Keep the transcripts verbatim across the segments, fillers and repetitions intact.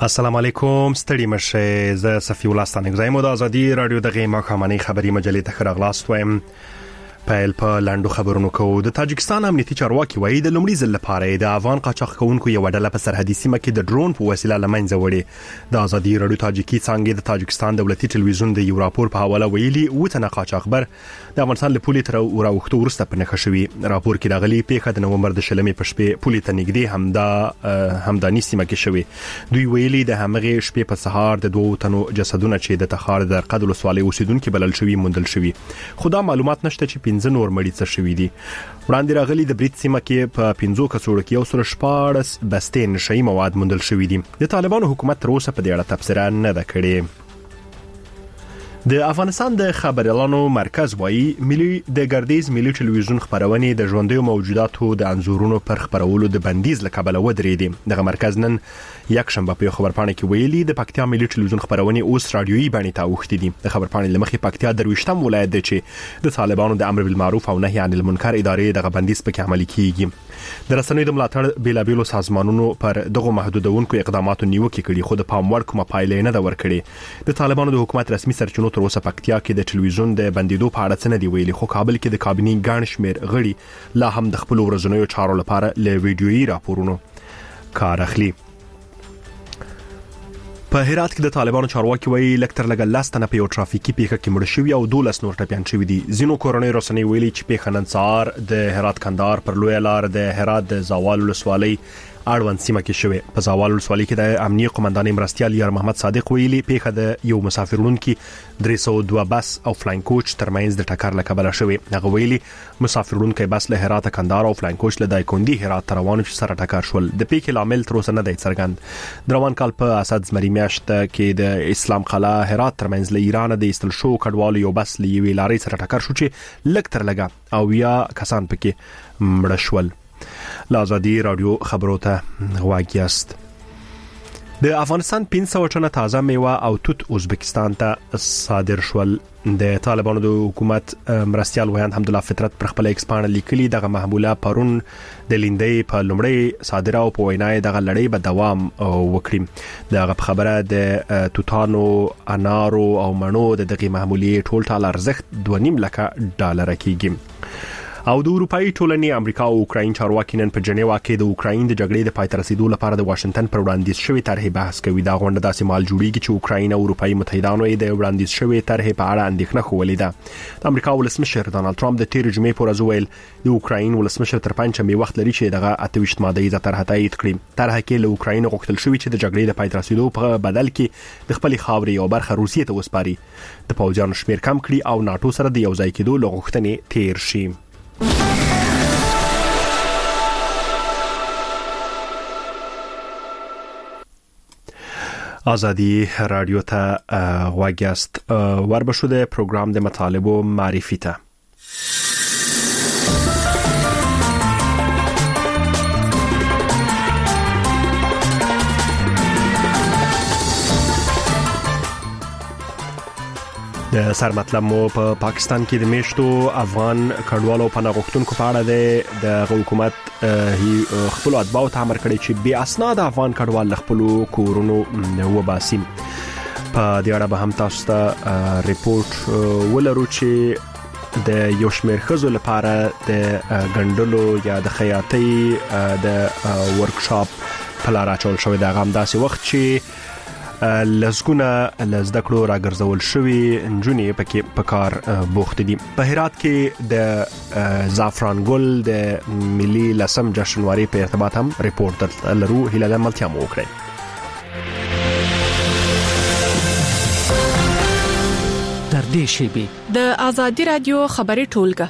السلام علیکم ستړي مشه ز صفی الله ستانګزای مو د ازادي رادیو دغه مخامنۍ خبري مجلې ته خراغلاست وایم. پایل په لاندو خبرونو کو د تاجکستان امنیتي چارواکي وایي د لومړي ځل لپاره د افغان قاچاق کوونکو یو ډله په سرحدي سیمه کې د ډرون په وسیله لمنځه وړي. د ازادي رادیو تاجکي څنګه د تاجکستان دولتي ټلویزیون د یو راپور په حواله ویلي وته نه قاچاقبر د افغانستان له پولې تر وراوختو ورسته په نخښه شوی. راپور کې د غلي پیښه د نومبر د شلمې په شپې پولې ته نږدې همدا همداني سیمه کې شوی. دوی ویلي د همغه شپې په سهار د دوه تنو جسدونه چې د تخار د قدل سوالي اوسیدونکو بلل شوی موندل شوی. خدا معلومات نشته چې پنځه نور مړي څه شوی دي. وړاندې راغلي د بریټ سیمه کې په پنځو کڅوړو کې یو سره شپاړس بستې نشئی مواد موندل شوی دي. د طالبانو حکومت تر اوسه په دې اړه تبصره نه ده کړې. د افغانستان د خبريالانو مرکز وایي ملي د ګردیز ملي ټلویزیون خبرونه د ژوندۍ موجوداتو د انزورونو پر خبرولو د بندیز لکبل ودرېدي. دغه مرکز نن یک شنبه په خبرپاڼه کې ویلي د پکتیا ملي ټلویزیون خبرونه اوس رادیويي باندې تاوخت دي. د خبرپاڼې لمخې پکتیا درويشتم ولایت دی چې د طالبانو د امر بالمعروف او نهي عن المنکر ادارې دغه بندیز پکې عملي کیږي. د رسنیو د ملاتړ بیلابیلو سازمانونو پر دغه محدودونکو اقداماتو نیوکه کړي خو د پام وړ کومه پایله نه ده ورکړې. د طالبانو د حکومت رسمي سرچینو تر اوسه پکتیا کې د ټلویزیون د بندیدو په اړه څه نه دی ویلي، خو کابل کې د کابینې ګڼ شمېر غړي لا هم د خپل ورځنیو چارو لپاره له ویډیويي راپورونو کار اخلي. په هرات کې د طالبانو چارواکي وایي لکتر لګل لاستنه په یو ټرافیکي پیښه کې مړ شوی او دولس نور ټپيان شوی دي. زینو کورونی رسنۍ ویلي چې پیښه نن سهار د هرات کندهار پر لوی لار د هرات د زاوال ولسوالۍ اړوند سیمه کې شوی. په زاوال ولسوالۍ کې د امنیه قومندان مرستيال یار محمد صادق ویلي پیښه د یو مسافرونکو درې سوه دوه بس او فلاین کوچ ترمنځ د ټکر لکبل شوی. هغه ویلي مسافرونکو بس له هرات کندهار او فلاین کوچ له دایکوندي هرات روان چې سره ټکر شول. د پیښې لامل تر اوسه نه دی څرګند. دروان کال په اسد زمری میاشت کې د اسلام قلعه هرات ترمنځ له ایران د استل شو کډوالو یو بس لوي لاري سره ټکر شو چې لکتر لګا او یا کسان پکې مړ شول. لازادي رادیو خبرو ته غواګیاست. د افغانستان پنځه ټنه تازه میوه او توت ازبکستان ته صادر شول. د طالبانو د حکومت مرستيال ویاند حمدالله فطرت پر خپل ایکس باندې لیکلي دغه محموله پرون د لیندې په لومړی صادره او په وینای دغه لړۍ به دوام وکړي. دغه خبره د توتانو انارو او مڼو د دغه محمولې ټول ټال ارزښت دوه نیم لک ډالر کېږي. او د اروپאי ټولنې امریکا او اوکراین چارواکي نن په جنیوا کې د اوکراین د جګړې د پای ته رسیدو لپاره د واشنگټن پر وړاندیز شوی طرحې بحث کوي. دا غونډه داسې مال جوړیږي چې اوکراین او اروپאי متحدانو یې د وړاندیز شوی طرحې په اړه اندېښنه خولې ده. د امریکا ولسمشر ډانلډ ټرمپ د تیر جمعې پر ورځ ویل د اوکراین ولسمشر تر پنځمې وخت لري چې دغه اته ویشت ماده طرح تایید کړي. طرح کې له اوکراین غوښتل شوی چې د جګړې د پای ته رسیدو په بدل کې د خپل خاورې یو برخه روسیې ته وسپاري، د پوځیانو شمیر کم کړي او ناتو سره د یو ځای کېدو لغوښتنې تیر شي. آزادی رادیو ته غواګیاست. وربشو د پروګرام د مطالبو معرفي ته د سر مطلب مو په پا پاکستان کې د میشتو افغان کډوالو پناه غوښتونکو په اړه د حکومت خپل اتباع ته امر کړی چې بې اسناد افغان کډوال خپل کورونو وباسي. په دې اړه به هم تاسو ته ریپورت ولرو چې د یو شمېر خزو لپاره د ګندلو یا د خیاطۍ د ورکشاپ په لار اچول شوی. دا هم داسې وخت چې لزګونه لزدکړو راګرځول شوی انجونې پکې په کار بوخت دي. په هرات کې د زعفران ګل د ملي لسم جشنواري په ارتباط هم ریپورت لرو. هیله د ملتیا مو وکړئ. تر دې شی د آزادي رادیو خبري ټولګه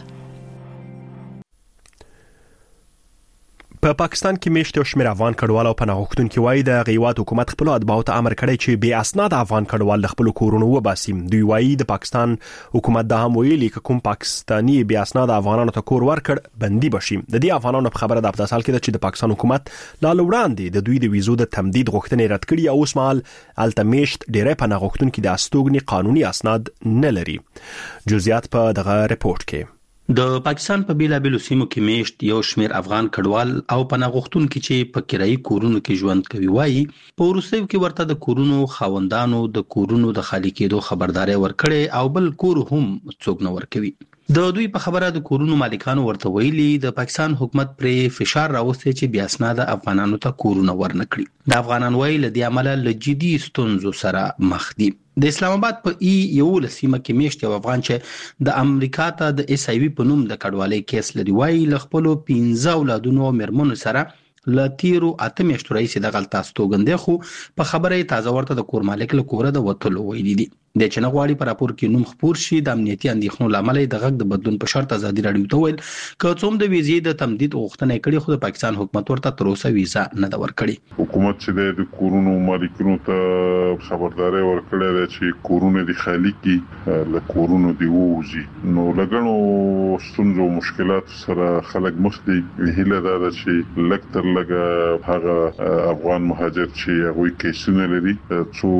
په پاکستان کې میشت او شمیر افغان کډوال او پناه غوښتونکو وایي د غیوات حکومت خپل اتباع ته امر کړی چې بې اسناد افغان کډوال خپل کورونو وباسي. دوی وایي د پاکستان حکومت دا هم ویلي چې کوم پاکستانی بې اسناد افغانانو ته کور ورکړ بندي بشي. د دې افغانانو په خبره د افتصال کې چې د پاکستان حکومت لا وړاندې د دوی د ویزو د تمدید غوښتنې رد کړي او اوس مهال التمیشت ډېرې پناه غوښتونکو د استوګنې قانوني اسناد نه لري. جزئیات په دغه ریپورت کې د پاکستان په بیلابېلو سیمو کې میشت یو شمېر افغان کډوال او پناه غوښتونکي چې په کرایي کورونو کې ژوند کوي وایي په وروستیو کې ورته د کورونو خاوندانو د کورونو د خالي کېدو خبرداري ورکړي او بل کور هم څوک نه ورکوي. د دوی په خبره د کورونو مالکانو ورته ویلي د پاکستان حکومت پر فشار راوستي چې بیا اسناد افغانانو ته کورونه ورنکړي. د افغانان وایي له دې عمله له جدي ستونزو سره مخ دي. د اسلام آباد په ای یو لسیمه کې میشت یو افغان چې د امریکا ته د اس ای وی په نوم د کډوالۍ کیس لري وایي له خپل پنځه اولادونو او مېرمنو سره ل تیرو اته میاشتو راځي د غلطه استوګندې خو په خبره تازه ورته د کور مالک له کوره د وټلو ویلي دي. د چنغواړي پر راپور کې نوم خبر شي د امنیتي اندېښنو لامل د غږ د بدلون په شرط ازادي راډیو ته ویل که څوم د ویزې د تمدید غوښتنه کړې خو د پاکستان حکومت ورته تر اوسه ویزا نه دا ورکړي. حکومت چې د کورونو مالکینو ته خبرداري ورکړې ده چې کورونه د خالي کی له کورونو دی ووزي نو لګنو ستونزو مشکلات سره خلک مخ دي. هیله ده چې لکتر لګه هغه افغان مهاجر چې هغه کیسونه لري څو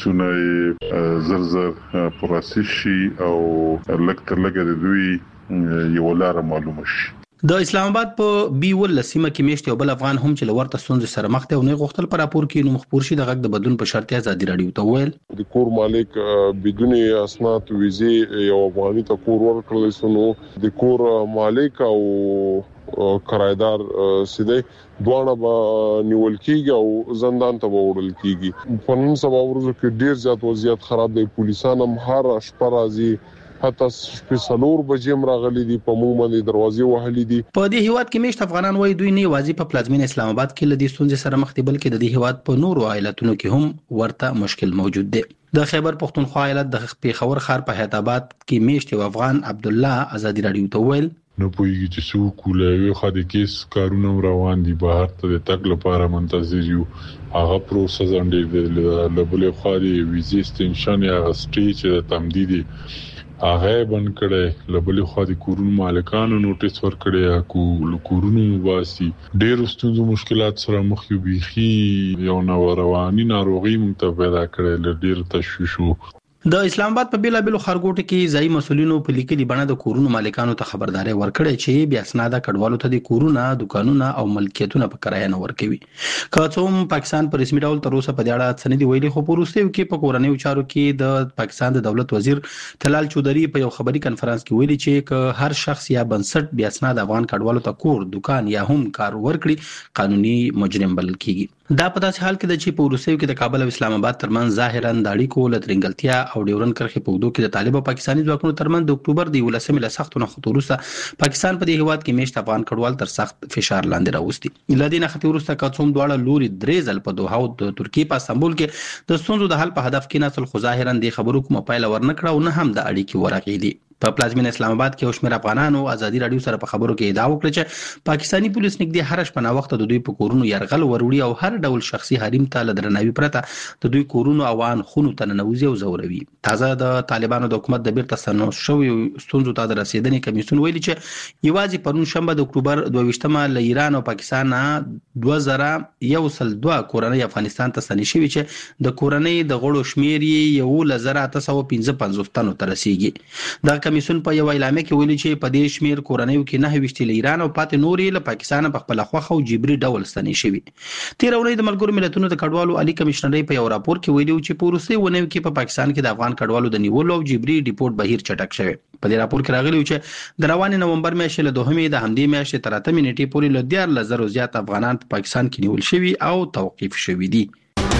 کیسونه زر پروسس شي او لکتر لګه د دوی یو لار معلومه شي. د اسلام آباد په بي ول لسیمه کې میشت یو بل افغان هم چې لورته ستونزې سره مخ ته او نه غوښتل پر راپور کې نوم خبر شي د غږ د بدلون په شرط ازادي راډیو ته ویل د کور مالک بدون اسناد ویزه یو افغاني ته کور ورکړل سنو د کور مالک او کرایدار سیده دوانه به نیول کیږي او زندان ته وړل کیږي. په نن سبا ورځو کې ډیر زیات وضعیت خراب دی. پولیسانو هم هر شپه راځي حتی سپیشلور بجیم راغلي دي په مو باندې دروازې وهلي دي. په دې هیواد کې میشت افغانان وایي دوی نه واځي په پلازمین اسلام آباد کې لدی ستونزې سره مخ دي بلکې د دې هیواد په نورو ایالتونو کې هم ورته مشکل موجود دی. د خیبر پختونخوا ایالت د پیښور ښار په حیات آباد کې میشت یو افغان عبد الله ازادي راډیو ته ویل نو پوهیږي چې څو کولای خو د کیس کارونه روان دي بهر ته د تک لپاره منتظر یو هغه پروسس انډې د لبلې خو د ویزې ستنشن یا سټیج د تمدید هغه بند کړي لبلې خو د کورونو مالکانو نوټیس ورکړي کو کورونو واسي ډېر ستونزو مشکلات سره مخ یو بيخي یو نو رواني ناروغي مونږ پیدا کړي ډېر تشویش. د اسلام آباد په بیلابېلو خارګوټو کې ځای مسولینو په لیکلي بڼه د کورونو مالکانو ته خبرداري ورکړې چې بیا اسناد کډوالو ته د کورونه دکانونه او ملکیتونه په کرایه نه ورکوي. که څوم پاکستان پر رسمي ډول تر اوسه په دې اړه سندې ویلي خو په وروستیو کې په کورنیو چارو کې د پاکستان د دولت وزیر تلال چودري په یو خبري کانفرنس کې ویلي چې که هر شخص یا بنسټ بیا اسناد افغان کډوالو ته کور دکان یا هم کار ورکړي قانوني مجرم بلل کیږي. دا په داسې حال کې د چې په وروستیو کې د کابل او اسلام آباد ترمنځ ظاهرا د اړیکو لټرنګلتیا او ډیورن کرخې په وګړو کې د طالب او پاکستاني ځواکونو ترمنځ د اکتوبر د ولسمې له سختو نه خطورسته پاکستان په دې هیواد کې میشت افغان کډوال تر سخت فشار لاندې راوستي. لدينا خطورسته کڅوم دواړه لوري درې ځل په دوحه او د ترکیې په استانبول کې د ستونزو د حل په هدف کې نسل خو ظاهرا د خبرو کومه پایله ورنکړه او نه هم د اړیکې ورغېدي. په پلازمین اسلام آباد کې اوشمیر افغانانو ازادي راډیو سره په خبرو کې ادعا وکړه چې پاکستانی پولیس نږدې هر شپه نا وخت د دوی په کورونو يرغل وروړي او هر ډول شخصي حریم ته لدرناوي پرته د دوی کورونو او ان خونو ته ننوځي او زوروي. تازه د طالبانو د حکومت د بیرته سنوس شوی ستونزو ته د رسیدنې کمیسیون ویلي چې یوازې پرون شنبه د اکتوبر دوه ویشتمه له ایران او پاکستان دوه زره یو سل دوه کورنۍ افغانستان ته ستنې شوي چې د کورنۍ د غړو شمیر یې یو لزر اته سوه پنځه پنځوس تنو ته رسیږي. دا کمیسیون په یو اعلامیه کې ویلي چې په دې شمیر کورنۍ کې نه ویشتل له ایران او پاتې نورې له پاکستان په خپل خوخه او جبري ډول ستنې شوي. تیر اونۍ د ملګرو ملتونو د کډوالو عالی کمشنري په یو راپور کې ویلي چې په روسي ونیو کې په پاکستان کې د افغان کډوالو د نیولو او جبري ډیپورت بهیر چټک شوی. په دې راپور کې راغلی چې د روانې نومبر میاشتې له دوهمې د همدې میاشتې تر اتمې نیټې پورې له دیارلس زرو زیات افغانان په پاکستان کې نیول شوي او توقیف شوي دي.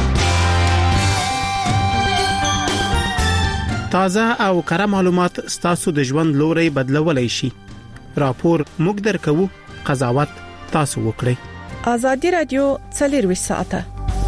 تازه او کره معلومات ستاسو د ژوند لوري بدلولای شي. راپور موږ درکو، قضاوت تاسو وکړئ. ازادي رادیو څلور ساعته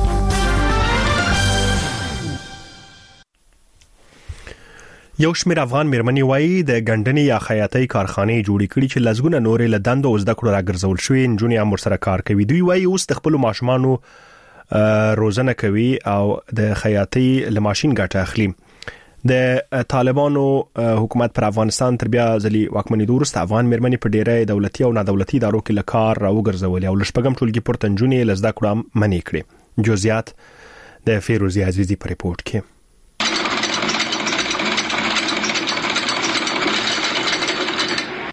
یو شمېر افغان میرمنې وایي د ګندنې یا خیاطۍ کارخانې جوړې کړي چې لزګونه نورې له دندو او زده کړو راګرځول شوې نجونې هم ورسره کار کوي. دوی وایي اوس د خپل ماشومانو روزنه کوي او د خیاطۍ له ماشين ګټه اخلي. د طالبانو حکومت پر افغانستان تر بیا ځلې واکمنۍ وروسته افغان میرمنې په ډیری دولتي او نادولتي ادارو کې له کار راوګرځولې او لشپږم ټولګي پورته نجونې له زده کړو منې کړې. جزئیات د فیروزي عزیزي په ریپورت کې.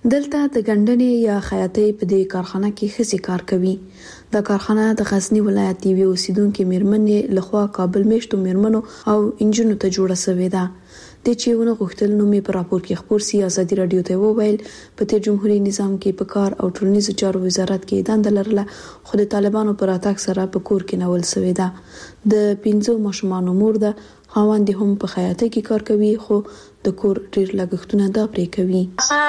دلته د ګندنې یا خیاطۍ په دې کارخانه کې ښځې کار کوي. دا کارخانه د غزنی ولایت یوې اوسیدونکو میرمنې لخوا کابل میشتو میرمنو او انجنونو ته جوړه شوې ده. د چېونه غوښتل نو می پر راپور کې خبر سي ازادي رادیو ته وویل په تیر جمهوریت نظام کې په کار او ټولنیزو چارو وزارت کې دنده لرله، خو د طالبانو پر اتاک سره په کور کې نول شوې ده. د پنځو ماشومانو مور ده، خاوند هم په خیاطۍ کې کار کوي، خو د کور ډیر لګښتونه دا پرې کوي.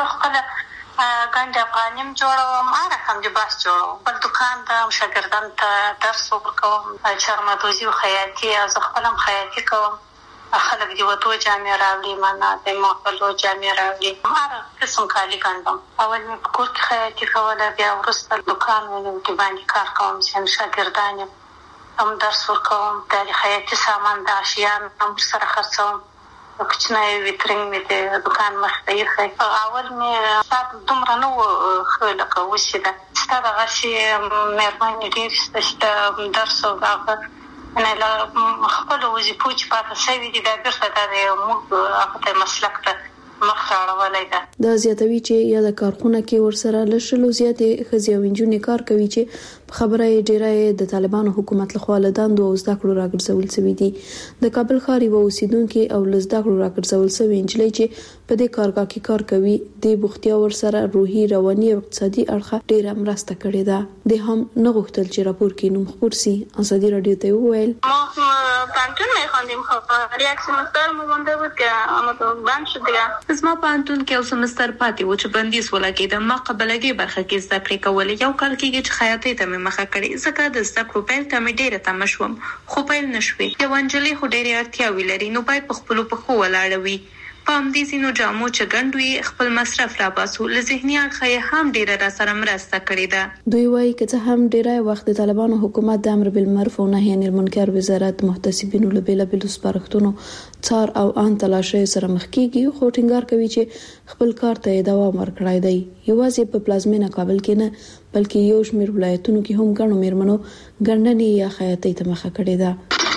ګنډ افغانیم جوړوم، هر کوم د باس جوړوم، بل دکان ته شاګردان ته درس ورکوم، چارمدوزي او خیاطي، از خپلم خیاطي کوم. خلک دی وته جامې راوړي، معنا د مخلو جامې راوړي، هر قسم کالي ګنډم. اول مې په کور کې خیاطي کوله، بیا ورسته دکان مې د باندې کار کوم چې شاګردان هم درس ورکوم. د خیاطي سامان د اشیاء هم سره خرڅوم. کوچنی ویترینګ مې د دکان مخ ته یې اول مې سات دومره نو خلک وشیده ستاره غشي مېرمنې ډېر ست درس او هغه نه لا خپل وظیفو چې پاتې شوي دي دا بیرته د موږ هغه مسلک ته مخ راوړلای ده. دا زیاتوي چې یا د کارخونه کې ورسره لشلو زیاتې ښځې او نجونې کار کوي چې خبره یې ډیره د طالبانو حکومت لخوا لداندو او زده کړو راګرځول شوی دي. د کابل ښار یو اوسیدونکو او لزده کړو راګرځول شوی انجلۍ چې په دې کارګاه کې کار کوي د بوختیا ورسره روحي رواني او اقتصادي اړخه ډیره مرسته کړې ده. د هم نه غوښتل چې راپور کې نوم خبر سي. ازادي رادیو ته وویل ما پانتون مې خوندم خو ریاکشن مستر مو باندې وکړه اما ته باندې شو دیګه زما پانتون کې اوس مستر پاتې و چې بندیز ولګیدم. ما قبلګي برخه کې زده کړې کولې، یو کال کې چې خیاطۍ ته مې مخه کړې، ځکه د زده کړو پیل ته مې ډیره تم شوم، خو پیل نشوي. یو انجلۍ خو ډیره اړتیاوي لري، نو باید په خپل په خو ولاړوي. په همدې سينو جامو چې ګڼډوي خپل مصرف را باسو، له ذهني اړخه هم ډیره را سره مرسته کړې ده. دوی وايي چې هم ډیره وخت د طالبانو حکومت د امر بالمعروف او نهي عن المنکر وزارت محتسبینو له بیل بیل سپارښتنو څار او ان تلاشي سره مخ کیږي، خو ټینګار کوي چې خپل کار ته دوام ورکړای دی. یوازې په پلازمینه کابل کې نه بلکې یو شمېر ولایتونو کې هم ګڼو میرمنو ګڼنې یا خیاطۍ ته مخه کړې ده.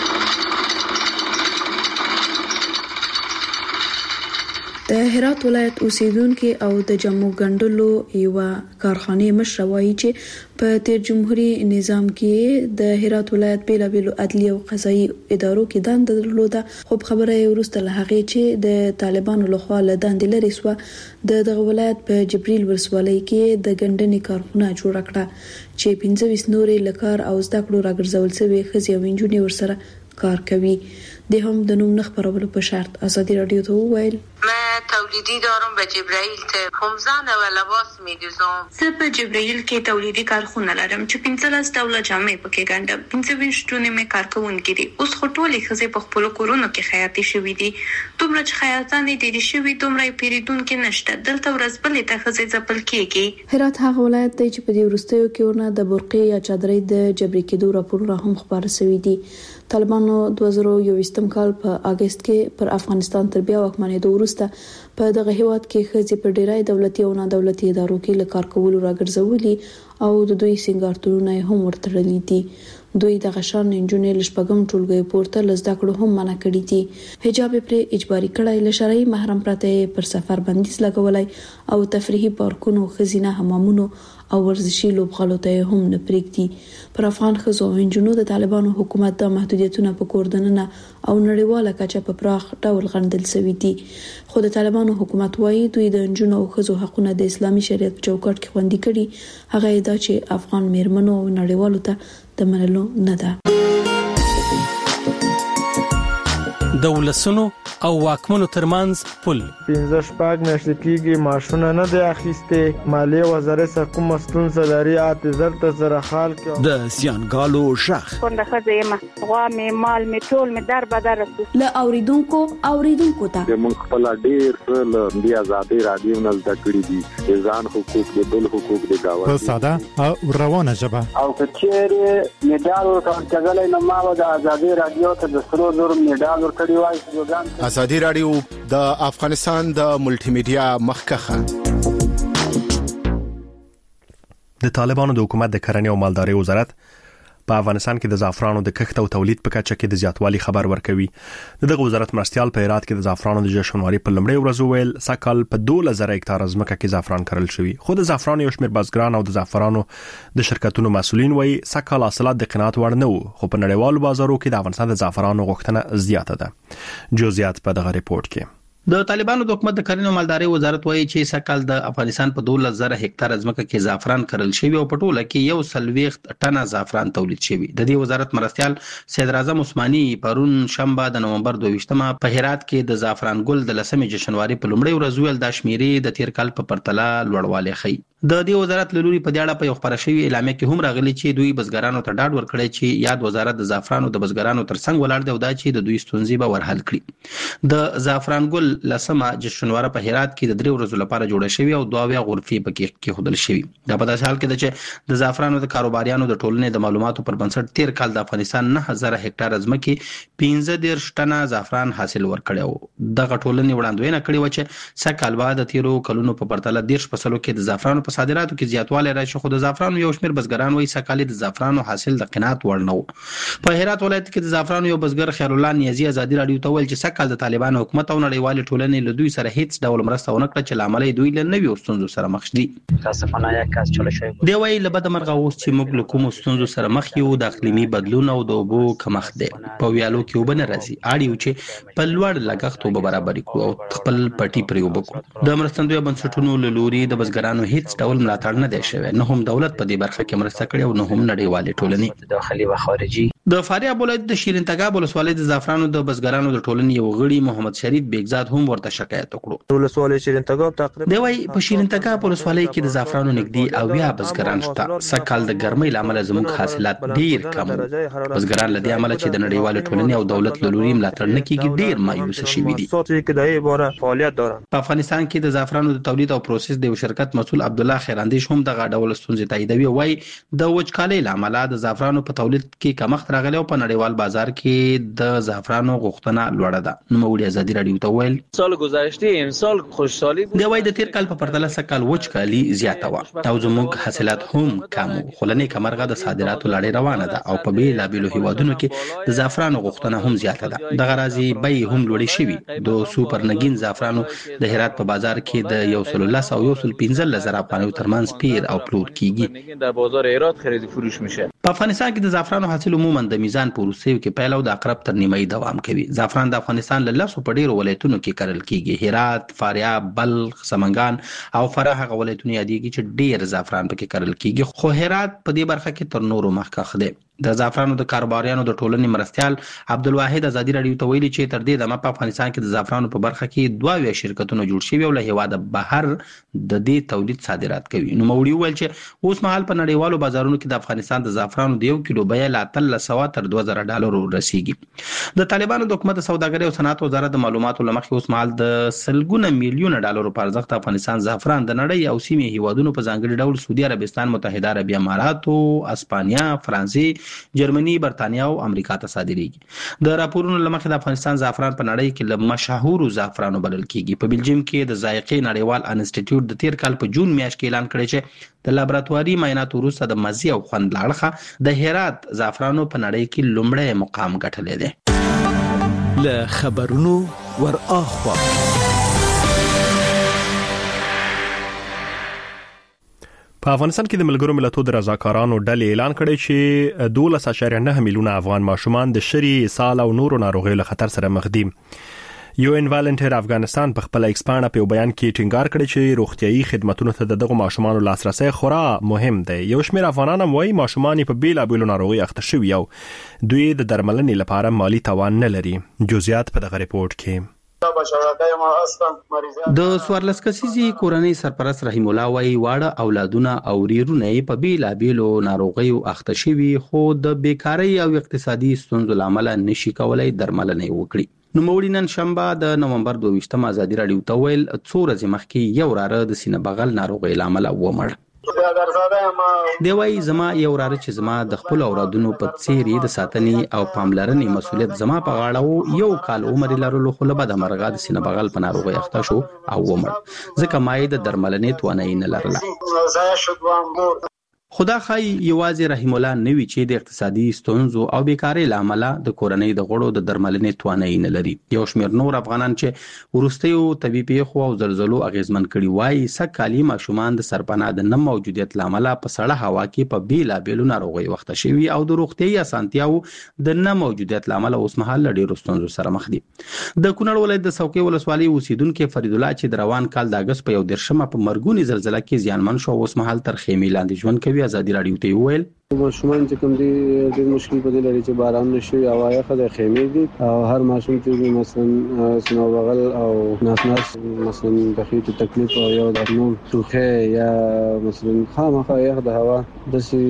د هرات ولایت اوسیدونکو او د جمو ګندلو یو کارخانه مشر وایي چې په تیر جمهوریت نظام کې د هرات ولایت بیل بیل عدلیه او قضایي ادارو کې دنده درلوده، خو خبره یې ورسته له هغه چې د طالبانو لخوا له دندې لري سو د دغه ولایت په جبريل ولسوالۍ کې د ګندنې کارخانه جوړ کړه چې پنځه ویشت نورې لکار او زده کړو راګرځول شوی ښځې او انجونې ورسره کار کوي. د هم د نوم نه خبرولو په شرط ازادي رادیو ته وویل ما تولیدی دارم به جبرائیل ته خمزان و لباس می‌دوزم. زه په جبرائیل کې تولیدي کارخونه لرم چې پنځلس ډوله جامې پکې ګنډم. پنځه ویشت ټونه مې کارکونکي دي. اوس خو ټولې ښځې په خپل کورونو کې خیاطي شوي دي. دومره چې خیاطانې ډېرې شوي دومره یې پیریدونکي نشته. دلته ورځ بلې ته ښځې ځپل کېږي. هرات هغه ولایت دی چې په دې وروستیو کې ورنه د برقې یا چادرې د جبري کېدو راپورونه هم خبر شوي دي. طالبانو دوه زره یوویشتم کال په اگست کې پر افغانستان تر بیا واکمنېدو وروسته په دغه هیواد کې ښځې په ډیری دولتي او نه دولتي ادارو کې لکار کول راګرځولي او د دوی سنگارتونه هم ورتړلي دي. دوی د غشان انجونې لشپګم ټولګي پورته لزده کړو هم منع کړی دي. حجاب پر اجباري کړای لشرعي محرم پرته پر سفر بندیز لګولای او تفریحي پارکونو، خزینه حمامونو او ورزشي لوبغالو ته هم نه پریږدي. پر افغان ښځو او انجونو د طالبانو حکومت د محدودیتونو په کوردننه او نړیواله کچه په پراخ ډول غندل شوی دي. خو د طالبانو حکومت وايي دوی د انجونو او ښځو حقوقونه د اسلامي شریعت په چوکاټ کې خوندي کړي. هغه دا چې افغان میرمنو او نړیوالو ته د منلو نه ده. د ولسونو او واکمنو ترمنځ پل پنځه شپږ میاشتې کېږي ماشونه نه دی اخیسته. مالیه وزارت سره کوم ستونزه لري اعتذار ته سره حال کې د زیانګالو شخ څنګه خزیمه غوا می مال می ټول می در بدر ل اوریدونکو اوریدونکو ته موږ خپل ډیر څه د آزادي رادیو نه زده کړی دي، ځان حقوق د بل حقوق د گاوه په ساده او روانه ژبه او کچېره میډال ورکړل نو ما د آزادي رادیو ته د سرو زر میډال ورکړی وای. ازادي رادیو د افغانستان د ملټي میډیا مخکخه. د طالبانو د حکومت د کرنې او مالدارۍ وزارت په افغانستان کې د زعفرانو د کښت او تولید په کچه کې د زیاتوالي خبر ورکوي. دغه وزارت مرستيال په هرات کې د زعفرانو د جشنواري په لومړۍ ورځ ویل سکهال په دوه زره هکتار ځمکه کې زعفران کرل شوی. خو د زعفرانو یو شمېر بازګران او د زعفرانو د شرکتونو مسؤلین وایي سکهال حاصلات د قناعت وړ نه وو، خو په نړیوالو بازارو کې د افغانستان د زعفرانو غوښتنه زیاته ده. جزئیات په دغه ریپورت کې. د طالبانو د حکومت د کرنې او مالدارۍ وزارت وایي چې سکهال د افغانستان په دوه زره هکتار ځمکه کې زعفران کرل شوی او په ټوله کې یو سلويخت ټنه زعفران تولید شوی. د دې وزارت مرستيال سید اعظم عثماني پرون شنبه د نومبر دوه ویشتمه په هرات کې د زعفران ګل د لسمې جشنواري په لومړۍ ورځ ویل د شمیرې د تیر کال په پرتله لوړوالی خي. د دې وزارت له لوري په دې اړه په یو خبره شوی اعلامیه کې هم راغلي چې دوی بزګرانو ته ډاډ ورکړی چې یاد وزارت د زعفرانو د بزګرانو ترڅنګ ولاړ دی او دا چې د دوی ستونزې به ورحل کړي. د زعفران ګل لسمه جشنواره په هرات کې د درې ورځو لپاره جوړه شوی او دوه غرفې پکې کې خودل شوی. دا په داسې حال کې ده چې د زعفرانو د کاروباریانو د ټولنې د معلوماتو پر بنسټ تیر کال د افغانستان نه هزار هکتار ځمکې پنځه دېرش ټنه زعفران حاصل ورکړی و. دغه ټولنې وړاندوینه کړې و چې سکهال بعد د تیرو کلونو په پرتله دېرش فصلو کې د زعفرانو په صادراتو کې زیاتوالی راشي، خو د زعفرانو یو شمېر بزګران وایي سکهال د زعفرانو حاصل د قناعت وړ نه و. په هرات ولایت کې د زعفرانو یو بزګر خیر الله نیازي ازادي رادیو ته ویل چې سکهال د طالبانو حکومت او نړیوال ټولنې له دوی سره هیڅ ډول مرسته ونه کړه چې لامل دوی له نوي ستونزو سره مخ دي. متاسفانه یک کس چاله شوی دی وایي له بده مرغه اوس چې موږ له کوم ستونزو سره مخ یو د اقلیمي بدلون او د اوبو کمښت دی. په ویالو کې اوبه نه راځي، اړ یو چې په لوړ لګښت اوبه برابر کړو او خپل پټي پرې اوبه کړو. د مرستندوی بنسټونو له لوري د بزګرانو هیڅ ډول ملاتړ نه دی شوی، نه هم دولت په دې برخه کې مرسته کړې او نه هم نړیوالې ټولنې داخلي او خارجي. د فاریاب ولایت د شیرین تګاب ولسوالۍ د زعفرانو د بزګرانو د ټولنې یو غړي محمد شریف بیگزاد هم ورته شکایت وکړو. ولسوالۍ شیرین تګاب تقریبا دی وايي په شیرین تګاب ولسوالۍ کې د زعفرانو نږدې او یا بزګران شته. سکهال د ګرمۍ لامل زموږ حاصلات ډیر کم. بزګران له دې عمله چې د نړیوال ټولنې او دولت له لوري ملاتړ نه کیږي ډیر مایوس شوي دي. په افغانستان کې د زعفرانو د تولید او پروسس د یو شرکت مسؤل عبد الله خیراندیش هم دغه ډول ستونزې تاییدوي. وايي د وچکالۍ لامل د زعفرانو په تولید کې کمښت راغلی او په نړیوال بازار کې د زعفرانو غوښتنه لوړه ده. نو مولوی ازادي رادیو ته ویل سال گذشته امسال خوشحالي دی وای د تیر کال په پرتله سکهال وچکالي زیاته و او زموږ حاصلات هم کم وو. خلنې کمرغه د صادراتو لړۍ روانه ده او په بیلابیلو هیوادونو کې د زعفرانو غوښتنه هم زیاته ده. دغه راځي بیې هم لوړې شوي. د سوپر نګین زعفرانو د هرات په بازار کې د یو سل لس او یو سل پنځه زره افغانیو ترمنځ پیر او پلور کیږي. در بازار هرات خرید فروش میشه. په افغانستان کې د زعفرانو حاصل عموما د میزان په وروستیو کې پیل او د عقرب تر نیمایي دوام کوي. زعفران د افغانستان له لسو په ډیرو ولایتونو کې کرل کیږي. هرات، فاریاب، بلخ، سمنګان او فراه هغه ولایتونه یادېږي چې ډیر زعفران پکې کرل کیږي، خو هرات په دې برخه کې تر نورو مخکښ دی. د زعفرانو د کاروباریانو د ټولنې مرستيال عبدالواحد ازادي رادیو ته ویلي چې تر دې دمه په افغانستان کې د زعفرانو په برخه کې دوه ویا شرکتونه جوړ شوي او له هیواده بهر د دې تولید صادرات کوي. نو مولوی ویل چې اوس مهال په نړیوالو بازارونو کې د افغانستان د زعفرانو د یو کیلو بیه له اتلس سوه تر دوه زره ډالرو رسیږي. د طالبانو د حکومت سوداګرۍ او صنعت وزارت د معلوماتو لمخې اوس مهال د سلګونه میلیونه ډالرو په ارزښت افغانستان زعفران د نړۍ او سیمې هیوادونو په ځانګړي ډول سعودي عربستان، متحده عربي امارات، اسپانیا، فرانسې، جرمني، برتانیا او امریکا ته صادریږي. د راپورونو لمخې د افغانستان زعفران په نړۍ کې له مشهورو زعفرانو بلل کیږي. په بلجیم کې د ذائقې نړیوال انسټیټیوټ د تیر کال په جون میاشت کې اعلان کړی چې د لابراتواري معایناتو وروسته د مزي او خوند له اړخه د هرات زعفرانو په نړۍ کې لومړی مقام ګټلی دی. له خبرونو ور اخوا په افغانستان کې د ملګرو ملتونو د رضاکارانو ډلې اعلان کړی چې دولس اعشاریه نه میلیونه افغان ماشومان د شری، سال او نورو ناروغیو له خطر سره مخ دي. یو ان والنټیر افغانستان په خپل ایکسپانډ په بیان کې ټینګار کړی چې روغتيایي خدماتو ته دغه ماشومان لاسرسي خورا مهم دی. یو شمېر افغانان هم وایي ماشومان په بیلابیلو ناروغي اخته شوي او دوی د درملنې لپاره مالی توان نه لري. جزئیات په دغه ریپورت کې. د سوارلس کسیزي کورنۍ سرپرست رحیم الله وايي واړه اولادونه او ریرونه په بیلابیلو ناروغیو اخته شوي خو د بیکاری او اقتصادي ستونزو لامل نشي کولای درملنه وکړي. نو مولوی نن شنبه د نومبر دوه ویشتم ازادي رادیو ته ویل څو ورځې مخکې یو راره د سینه بغل ناروغي لامل ومړ. دی وايي زما یو راره چې زما د خپل اولادونو په څیرې د ساتنې او پاملرنې مسولیت زما په غاړه وو. یو کال عمر لرلو خو له بده مرغه د سینه بغل په ناروغي اخته شو او ومړ ځکه ما یې د درملنې توانایي نه لرله. خدا خای یوازې رحیم الله نوی چې د اقتصادي ستونزو او بیکاری لامل د کورنۍ د غړو د درملنې توانایي نه لري. یو شمېر نور افغانان چې ورستیو طبي پیښو او زلزلو اغیزمن کړي وای سکالي ماشومان د سرپناه د نه موجودیت لامل په سړه هوا کې په بیلا بیلو ناروغي وخت شوی او د روغتي اسانتیاو د نه موجودیت لامل اوس مهال ډېر ستونزو سره مخ دي. د کونړ ولایت د څوکۍ ولسوالۍ اوسیدونکو فرید الله چې د روان کال د اگست په یو درشمه په مرګونی زلزلہ کې زیانمن شو اوس مهال تر خیمې لاندې ژوند کوي. ازادي رادیو ته ویل ماشومان چې کوم دي ډېر مشکل په دې لري چې باران نشي او هغه د خیمې دي او هر ماشوم چې مثلا سنو بغل او ناس ناس مثلا د خېټې تکلیف او یو د نور توخه یا مثلا خامخا یخ د هوا د سي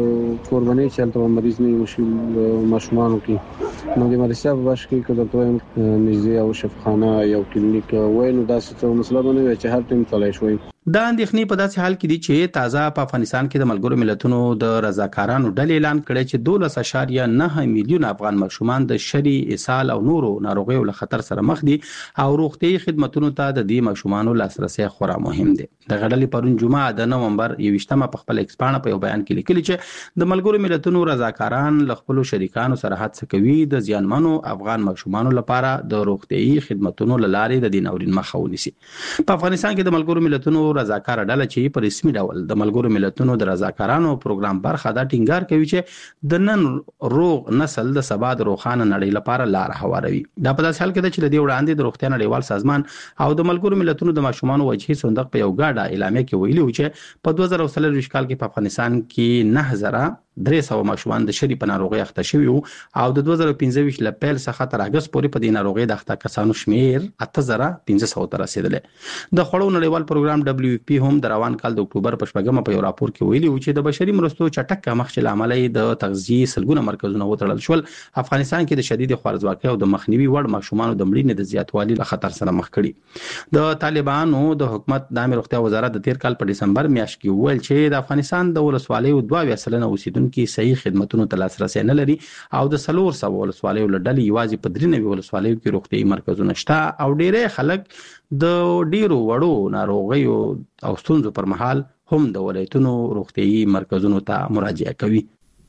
قرباني چلته مریض نه مشکل ماشومان کې نو د مرسته په باش کې کله ته نږدې او شفاخانه یو کلینیک وینو داسې څه مسله باندې چې هر ټیم تلای شوی. دا اندېښنې په داسې حال کې دي چې تازه په افغانستان کې د ملګرو ملتونو د رضاکارانو ډلې اعلان کړی چې دولس اعشاریه نه میلیون افغان ماشومان د شری اسهال او نورو ناروغیو له خطر سره مخ دي او روغتي خدماتو ته د دې ماشومانو لاسرسي خورا مهم دي. د غړلې پرون جمعه د نومبر یوویشتمه په خپل ایکسپانه په یو بیان کې لیکلي چې د ملګرو ملتونو رضاکاران له خپل شریکانو سره هڅه کوي د ځانمنو افغان ماشومانو لپاره د روغتي خدماتو لارې د دین اورین مخه ونیسي. په افغانستان کې د ملګرو ملتونو رضاکار ډله چې په رسمي ډول د ملګرو ملتونو د رضاکارانو پروګرام برخه دا ټینګار کوي چې د نن روغ نسل د سبا د روخانه نړۍ لپاره لار هواروي. دا په داسې حال کې چې د دې وړاندې د روغتیا نړیوال سازمان او د ملګرو ملتونو د ماشومانو وجهي صندوق په یو ګډه اعلامیه کې ویلي و چې په دوه زره څلور کال کې په افغانستان کې نه هزار درې سوه ماشومان د شری په ناروغي اخته شوي او د دوه زره پنځه ل پیل څخه تر اگست پورې په دې ناروغي د اخته کسانو شمیر اته زره پنځه سوه ته رسیدلی. د خوړو نړیوال پروګرام دبليو پی هم د روان کال د اکتوبر په شپږمه په یو راپور کې ویلي و چې د بشري مرستو چټک کمښت لامل د تغذیه سلګونه مرکزونه وتړل شول. افغانستان کې د شدید خوارځواکۍ او د مخنیوي وړ ماشومانو د مړینې د زیاتوالي له خطر سره مخ کړي. د طالبانو د حکومت د عامه روغتیا وزارت د تیر کال په دسمبر میاشت کې وویل چې د افغانستان د ولسوالیو دوه اویا سلنه اوسیدونکو صحیح خدمتونو ته لاسرسي نه لري او د څلور سوه ولسوالیو له ډلې یوازې په درې نوي ولسوالیو کې روغتي مرکزونه شته او ډېری خلک د ډیرو وړو ناروغیو او ستونزو پر مهال هم د ولایتونو روغتي مرکزونو ته مراجعه کوي.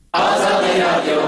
آزادي رادیو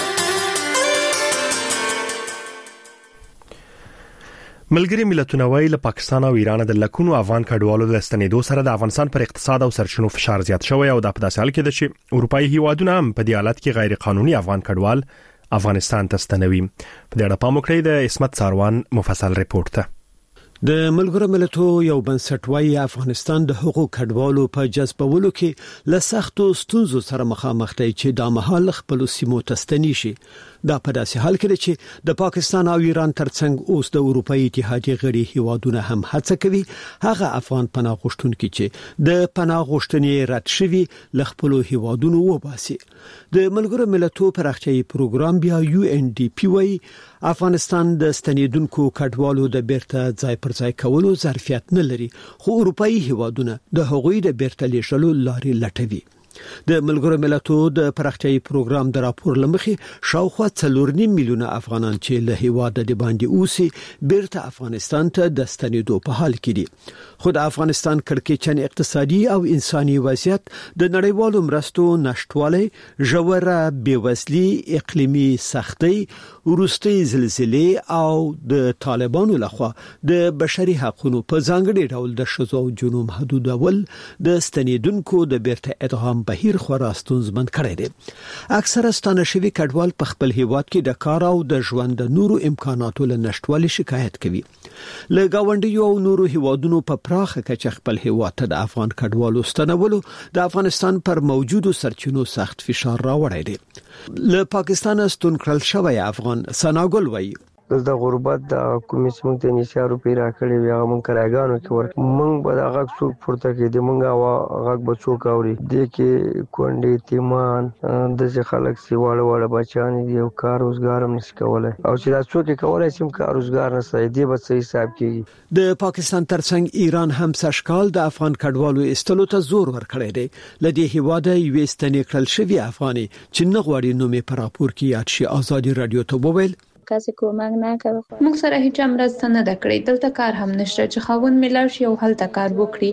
ملګری ملتونه وایي له پاکستان او ایران د لکونو افغان کډوالو د ستنېدو سره د افغانستان پر اقتصاد او سرچینو فشار زیات شوی او د په داسې حال کې ده چې اروپאי هیوادونه هم په دې حالت کې غیر قانوني افغان کډوال افغانستان ته ستنوي. په دې اړه پام وکړئ د اسمت ساروان مفصل ریپورت ته. د ملګرو ملتونو یو بنسټ وايي افغانستان د حقوق کډوالو په جذبولو کې له سختو ستونزو سره مخامخ دی چې د مهال خپل سیمو تستنی شي. دا په داسې حال کې چې د پاکستان او ایران ترڅنګ اوس د اروپאי اتحادیه غړي هیوادونه هم هڅه کوي هغه افغان پناه غوښتونکي چې د پناه غوښتنې رد شوي ل خپل هیوادونو وباسي. د ملګرو ملتونو پراختیايي پروګرام بیا یو ان ډي پی وايي افغانستان د ستنیدونکو کډوالو د بیرته ځای پر ځای کولو ظرفیت نه لري خو اروپאי هیوادونه د هغوی د بیرته لیږلو لارې لټوي. د ملګرو ملتونو د پراختیايي پروګرام د راپور لمخې شاوخوا څلور نیم میلیونه افغانان چې له هیواد د باندې اوسي بیرته افغانستان ته د ستنېدو په حال کې دي. خو د افغانستان کړکېچن اقتصادي او انساني وضعیت د نړیوالو مرستو نشټوالی ژوره بېوزلي اقلیمي سختۍ وروستي زلزلې او د طالبانو لخوا د بشري حقوقو په ځانګړي ډول د ښځو او جنو محدودول د ستنېدونکو د بیرته ادغام بهیر خورا ستونزمن کړی دی. اکثره ستانه شوي کډوال په خپل هیواد کې د کار او د ژوند نورو امکاناتو له نشټوالي شکایت کوي. له گاونډیو او نورو هیوادونو په پراخه کچه خپل هیواد ته د افغان کډوالو ستنولو د افغانستان پر موجودو سرچینو سخت فشار راوړی دی. له پاکستان ستون کړل شوی افغان سناګل وایي د غربت د کومې څنګه ته نشه روپی راکړي وي هغه مونږ کراګانو کې ورک مونږ به هغه څوک پورته کې د مونږ هغه بچو کاوري د کې کونډې تیمان د ځ خلک سی واړه واړه بچان دي او کار روزګار هم نشي کولای او چې دا څوک کولای شي کار روزګار نه سي دی به صحیح حساب کیږي. د پاکستان ترڅنګ ایران هم سشکال د افغان کډوالو استلو ته زور ورکړی دی. لدی هواده یو ستنې کړل شوی افغاني چې نه غواړي نو می پر راپور کې یاد شي. آزادي رادیو ته وویل کاسې کومک نه کوي. موږ سره هیڅ مرسته نه ده کړې. دلته کار هم نشته چې خاوند ملاوي او هلته کار وکړي.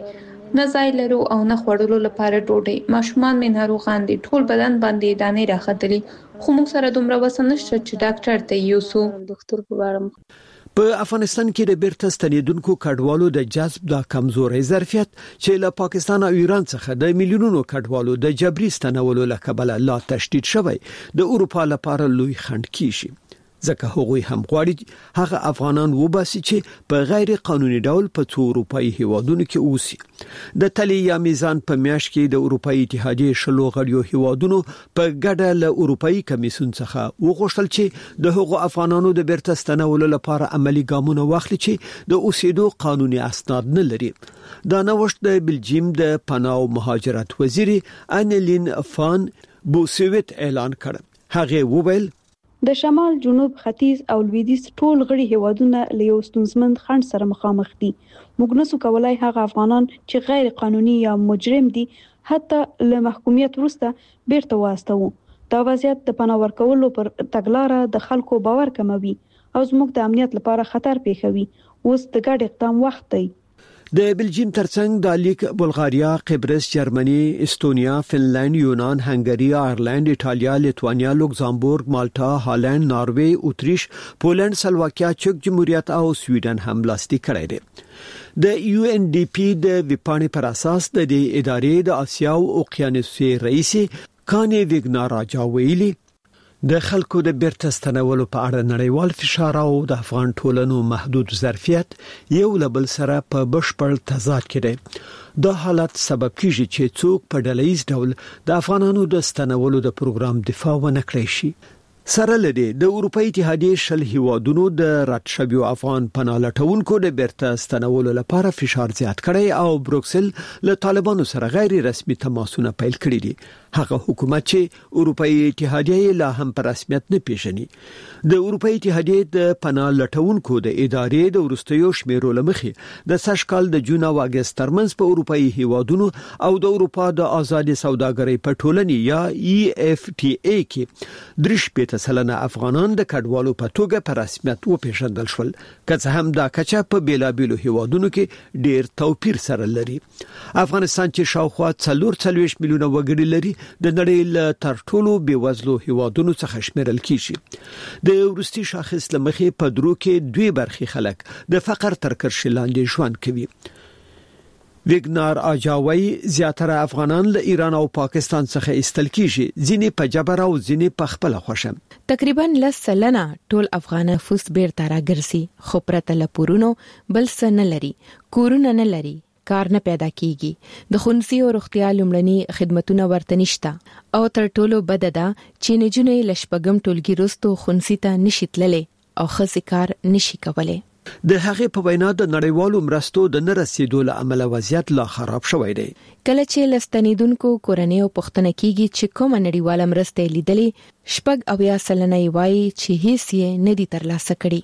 نه ځای لرو او نه خوړلو لپاره ډوډۍ. ماشومان مې ناروغان دي، ټول بدن باندې دانې راختلي، خو موږ سره دومره وس نشته چې ډاکټر ته یوسو. ډاکټر په واره په افغانستان کې د بیرته ستنیدونکو کډوالو د جذب د کمزوري ظرفیت چې له پاکستان او ایران څخه د میلیونونو کډوالو د جبري ستنولو لکبله لا تشدید شوی د اروپا لپاره لوی خنډ کیږي. ځکه هغوی هم غواړي هغه افغانان وباسي چې په غیر قانوني ډول په څو اروپאי هیوادونو کې اوسي. د تلی یا میزان په میاشت کې د اروپאי اتحادیې شلو غړیو هیوادونو په ګډه له اروپאי کمیسیون څخه وغوښتل چې د هغو افغانانو د بیرته ستنولو لپاره عملی ګامونه واخلي چې د اوسېدو قانوني اسناد نه لري. دا نوښت د بلجیم د پناه او مهاجرت وزیر انلین فان بوسویت اعلان کړ. هغه وویل د شمال، جنوب، ختیځ او لویدیځ ټول غړي هیوادونه له یو ستونزمند خنډ سره مخامخ دي. موږ نسو کولای هغه افغانان چې غیر قانوني یا مجرم دي حتی له محکومیت وروسته بیرته واستوو. دا وضعیت د پناه ورکولو پر تګلارې د خلکو باور کموي او زموږ د امنیت لپاره خطر پیښوي. اوس د ګډ اقدام وخت دی. د بلجیم ترڅنګ د لیک بلغاریا، قبرس، جرمني، استونیا، فنلند، یونان، هنګری، آیرلند، ایټالیا، لیتوانیا، لوکزامبورګ، مالټا، هالند، ناروې، اتریش، پولند، سلواکیا، چک جمهوریت او سویډن هم لاسلیک کړی دی. د یو ان ډي پی د ویپانې پر اساس د دې ادارې د آسیا او اوقیانوسي رئیس کانی ویګناراجا ویلي د خلکو د بیرته ستنولو په اړه نړیوال فشار او د افغان ټولنو محدود ظرفیت یو لبل سره په بشپړ تضاد کې دی. دا حالت سبب کیږي چې څوک په ډلهیز ډول د افغانانو د ستنولو د پروګرام دفاع ونه کړی شي. سره لدی د اروپאי اتحادیې شل هیوادونو د راتشبیو افغان پناه لټونکو د بیرته ستنولو لپاره فشار زیات کړی او بروکسل له طالبانو سره غیر رسمي تماسونه پیل کړی دي. هغه حکومت چې اروپאי اتحادیې لا هم په رسمیت نه پیژني. د اروپאי اتحادیې د پناه لټونکو د ادارې د ورستیو شمیرو لمخې د سشکال د جون او اگست ترمنځ په اروپאי هیوادونو او د اروپا د آزاد سوداګرۍ په ټولنې یا ای اف ټی ای کې درش په سلنه افغانان د کډوالو په توګه په رسمیت وپیژندل شول. که څه هم دا کچه په بیلابیلو هیوادونو کې ډیر توپیر سره لري. افغانستان چې شاوخوا څلور څلويش میلیونه وګړي لري د نړۍ له تر ټولو بیوزلو هیوادونو څخه شمیرل کیږي. د ورستي شاخص لمخې په درو کې دوی برخي خلک د فقر تر کرښې لاندې ژوند کوي. ویګنار اجاوي زیاتره افغانان له ایران او پاکستان څخه ایستل کیږي، ځینې په جبر او ځینې په خپل خوښه. تقریبا لس سلنه ټول افغان فوس بیرته راګرځي، خو پرته له پورونو بل څه نه لري، کورونه نه لري، کار نه پیدا کیږي، د خونسي او روغتیا لومړني خدماتونه ورته نشته او تر ټولو بد ده چې نجونې لشپګم ټولګي وروسته خونسي ته نشي تللی او خزي کار نشي کولای. د هغه په وینا د نړیوالو مرستو د نرسیدو له امله وضعیت لا خراب شوی دی. کله چې لستنیدونکو کورنۍ او پښتنه کیږي چې کومه نړیواله مرسته لیدلې، شپږ او یا سلنه وایي چې هیڅ یې نه دي ترلاسه کړي.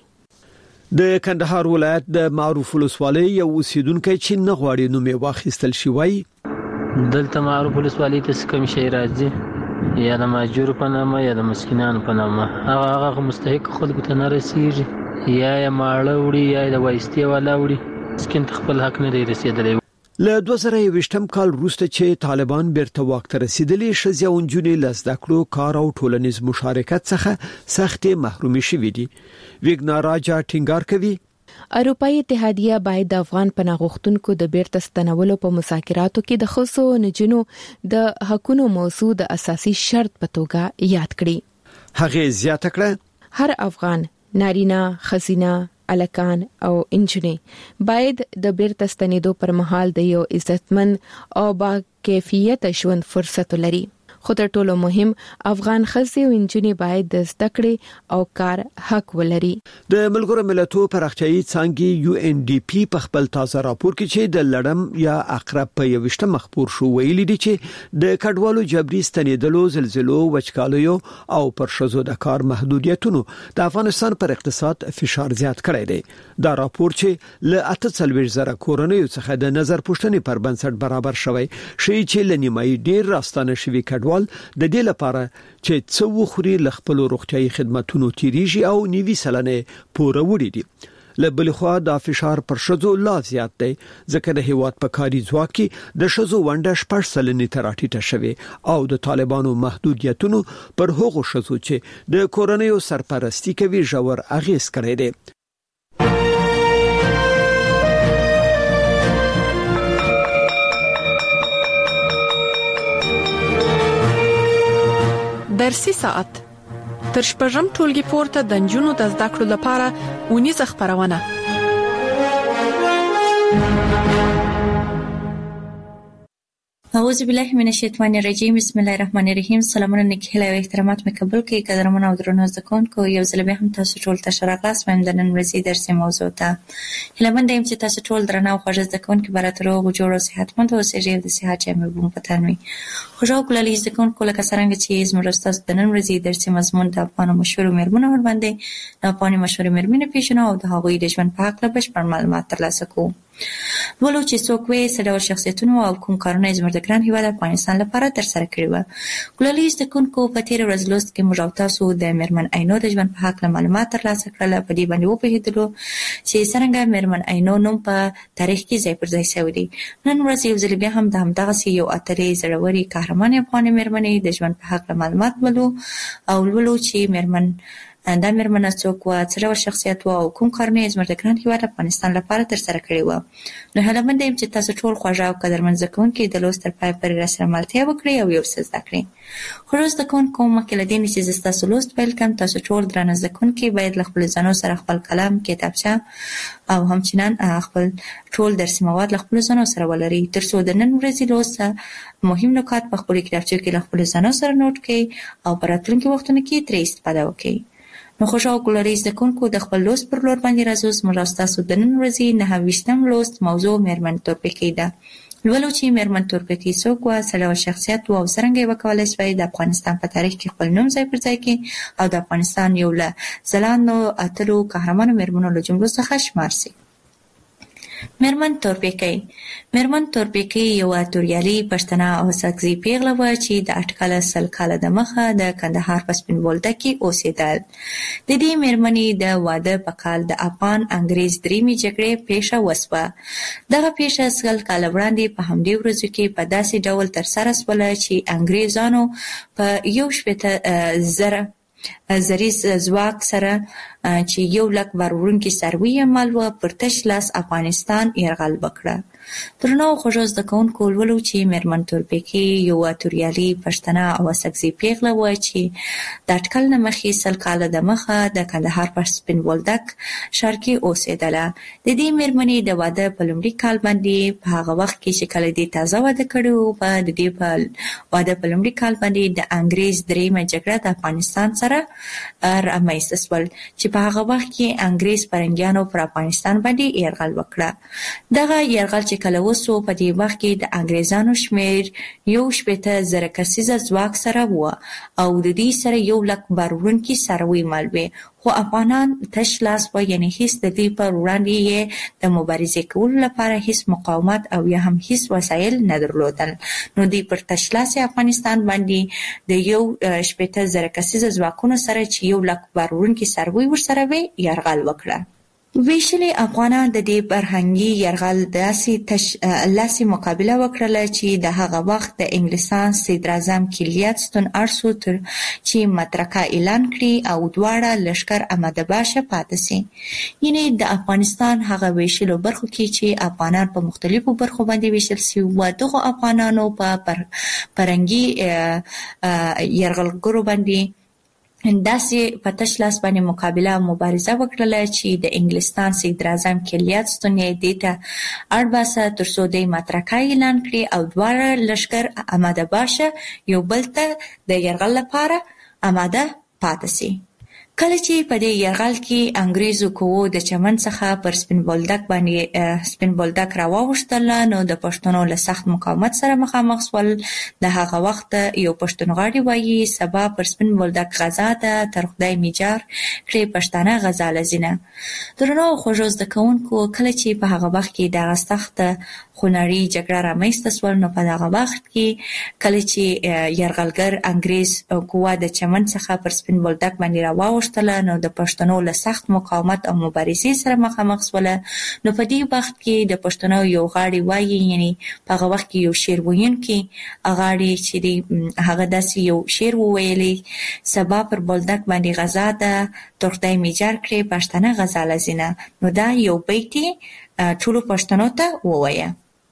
د کندهار ولایت د معروف ولسوالۍ یو اوسیدونکو چې نه غواړي نوم یې واخیستل شي وایي دلته معروف ولسوالۍ ته کوم شي راځي، یا د ماجور په نامه یا د مسکینانو په نامه، هغه هغه مستحق خلکو ته نه رسیږي، یا یا ماړه وړي یا د وایستي والا وړي، سکین خپل حق نه دی رسیدلی. له دوه زره یوویشتم کال وروسته چې طالبان بیرته واک ته رسیدلي، ښځې او نجونې له زده کړو، کار او ټولنیز مشارکت څخه سختې محرومې شوې دي. ویګناراجا ټینګار کوي اروپאי اتحادیه باید د افغان پناه غوښتونکو د بیرته ستنولو په مذاکراتو کې د خصوصو نجونو د حقوقو موضوع د اساسي شرط په توګه یاد کړي. هغه زیاته کړه هر افغان نارینه، خزینه، الکان او انجنې باید د بیرته ستنېدو پر مهال د یو عزتمن او با کیفیت ژوند فرصت لري. خو تر ټولو مهم افغان ښځې او نجونې باید د زده کړې او کار حق ولري. د ملګرو ملتونو پراختیایي څانګې یو ان ډي پی په خپل تازه راپور کې چې د لړم یا عقرب په یوشته مخبور شو ویلي دي چې د کډوالو جبري ستنېدلو، زلزلو، وچکالیو او پر ښځو د کار محدودیتونو د افغانستان پر اقتصاد فشار زیات کړی دی. دا راپور چې له اته څلوېښت زره کورنیو څخه د نظر پوښتنې پر بنسټ برابر شوی، شي چې لنیمایي ډیر راستانه شوي کډوال د دې لپاره چې څو خوري ل خپل روغتيایي خدماتونو تیریږي او نیوي سلنه پوره وړي دي. لبل خو د فشار پر شذو لا زیات دی ځکه د هیواد په کاري ځواک کې د شذو ونډه شپږ سلنې تراټیټه شوه او د طالبانو محدودیتونو پر هغو شذو چې د کورنیو سرپرستی کوي ژور اغیز کړی دی. درسي ساعت تر شپږم ټولګي پورته د نجونو د زده کړو لپاره ونیزه خبرونه. اعوذ بالله من الشیطان الرجیم. بسم الله الرحمن الرحیم. سلامونه نکهله او احترامات مې قبول کړئ قدرمن او درنو زده کوونکو. یو ځل بیا هم تاسو ټول ته ښه راغلاست. مې د نن ورځې درسي موضوع ته هیله مند یم چې تاسو ټول درنه او خوږ زده کوونکي برات روغ او جوړ او صحتمند اوسئ او د صحت جامې بوم پتان وي. خوږ او کولای زده کوونکو لکه څنګه چې زموږ تاسو د نن ورځې درسي مضمون د افغان مشهور مېرمنو ور باندې د افغان مشهور مېرمنې پیژنو او د هغوی د ژوند په اړه بشپړ معلومات ترلاسه کوو. ولو چې څوک وې څه ډول شخصیتونو او کوم کارونه زموږ د ګران هیواد افغانستان لپاره ترسره کړي وو. ګلالي زده کوونکو په تیر ورځ لوست کې موږ او تاسو د میرمن عینو د ژوند په اړه معلومات ترلاسه کړل. په دې باندې وپوهېدلو چې څنګه میرمن عینو نوم په تاریخ کې ځای پر ځای شوی دی. نن ورځ یو ځل بیا هم د همدغسې یو اتلې زړورې قهرمان افغانې میرمنې د ژوند په اړه معلومات ولو او ولو چې میرمن دا میرمنه څوک وه، څه ډول شخصیت وه او کوم کارونه یې زموږ د ګران هیواد افغانستان لپاره ترسره کړي وه. نو هیله مند یم چې تاسو ټول خوږه او قدرمن زده کوونکي د لوست تر پایه پورې راسره ملتیا وکړئ او یو څه زده کړئ. خوږو زده کوونکو مخکې له دې نه چې زه ستاسو لوست پیل کړم، تاسو ټول درانه زده کوونکي باید له خپلو ځانو سره خپل قلم، کتابچه او همچنان خپل ټول درسي مواد له خپلو ځانو سره ولرئ تر څو د نن ورځې لوست مهم نکات په خپلو کتابچو کې له خپلو ځانو سره نوټ کړئ او په راتلونکي وختونو کې ترې استفاده وکړئ. نو خوږو او ګلالي زده کوونکو د خپل لوست پر لور باندې راځو. زموږ او ستاسو د نن ورځې نهه ویشتم لوست موضوع میرمن تورپیکۍ ده. لولو چې میرمن تورپیکۍ څوک وه، څه ډول شخصیت وه او څرنګه یې وکولای شوای د افغانستان په تاریخ کې خپل نوم ځای پر ځای کړي او د افغانستان یو له ځلانو اتلو قهرمانو میرمنو له جملو څخه شمار سي. میرمن تورپیکۍ میرمن تورپیکۍ یوه توریالي پښتنه او ساکزي پیغله وه چې د اټکله سل کاله د مخه د کندهار په سپین بولدک کې اوسېدل. د دې میرمنې د واده په کال د افغان انګریز دریمې جګړې پیښه وسوه. دغه پیښه سل کاله وړاندې په همدې ورځو کې په داسې ډول ترسره سوله چې انګریزانو په یو شپېته زره زریز ځواک سره چې یو لک بار وړونکي څاروي یې مال وه پر تش لاس افغانستان یرغل وکړه. درنو خوږو زده کوونکو لولو چې میرمن تورپیکۍ یوه توریالي پښتنه او ساکزي پیغله وه چې د اټکل نه مخکې سل کاله د مخه د کندهار په سپین بولدک ښار کې اوسېدله. د دې میرمنې د واده په لومړي کال باندې په هغه وخت کې چې کله دې تازه واده کړی و، په د دې په واده په لومړي کال باندې د انګریز دریمه جګړه د افغانستان سره رامنځته شول چې په هغه وخت کې انګریز پرنګیانو پر افغانستان باندې یرغل وکړه. دغه یرغل چې کله وسو په دې وخت کې د انګریزانو شمیر یو شپېته زره کسیزه ځواک سره و او د دې سره یو لک بار وړونکي څاروي مال وې، خو افغانان تش لاس وه، یعنې هیڅ د دې پر وړاندې یې د مبارزې کولو لپاره هیڅ مقاومت او یا هم هیڅ وسایل نه درلودل. نو دوی پر تش لاس افغانستان باندې د یو شپېته زره کسیزه ځواکونو سره چې یو لک بار وړونکي څاروي ورسره وې یرغل وکړه. ویشلي افغانان د دې فرهنګي یرغل داسې تش لاسې مقابله وکړله چې د هغه وخت د انګلستان صدراعظم کلیات ستون ارسو تر چې مترکه اعلان کړي او دواړه لښکر اماده باشه پاتې سي. یعنې د افغانستان هغه ویشلو برخو کې چې افغانان په مختلفو برخو باندې ویشل سوي وو، دغو افغانانو په فرهنګي یرغلګرو باندې داسې په تش لاس باندې مقابله او مبارزه وکړله چې د انګلستان صدراعظم کلیات ستون یې دې ته اړ باسه تر څو دی مترکه اعلان کړي او دواړه لښکر اماده باشه یو بل ته د یرغل لپاره اماده پاتې سي. کله چې په دې یرغل کې انګریزو قوو د چمن څخه پر سپین بولدک باندې سپین بولدک راواوښتل، نو د پښتنو له سخت مقاومت سره مخامخ شول. د هغه وخت یو پښتونغاړی وایي سبا پر سپین بولدک غزا ده، تر خدای میجار کړي پښتانه غزا لزینه. درنو خوږو زده کوونکو کله چې په هغه وخت کې دغه سخته خونړۍ جګړه رامنځته شول، نو په دغه وخت کې کله چې یرغلګر انګریز قوا د چمن څخه پر سپین بولدک باندې راواوښتل واوښتله نو د پښتنو له سخت مقاومت او مبارزې سره مخامخ شول. نو په دې وخت کې د پښتنو یو غاړي وایي، یعنی په هغه وخت کې یو شعر ویونکی غاړي چې دی هغه داسې یو شعر وویلی: سبا پر بولدک باندې غزا ده، تختی می جار کړې پښتنه غزاله زینه. نو دا یو بیت ټولو پښتنو ته ووایه.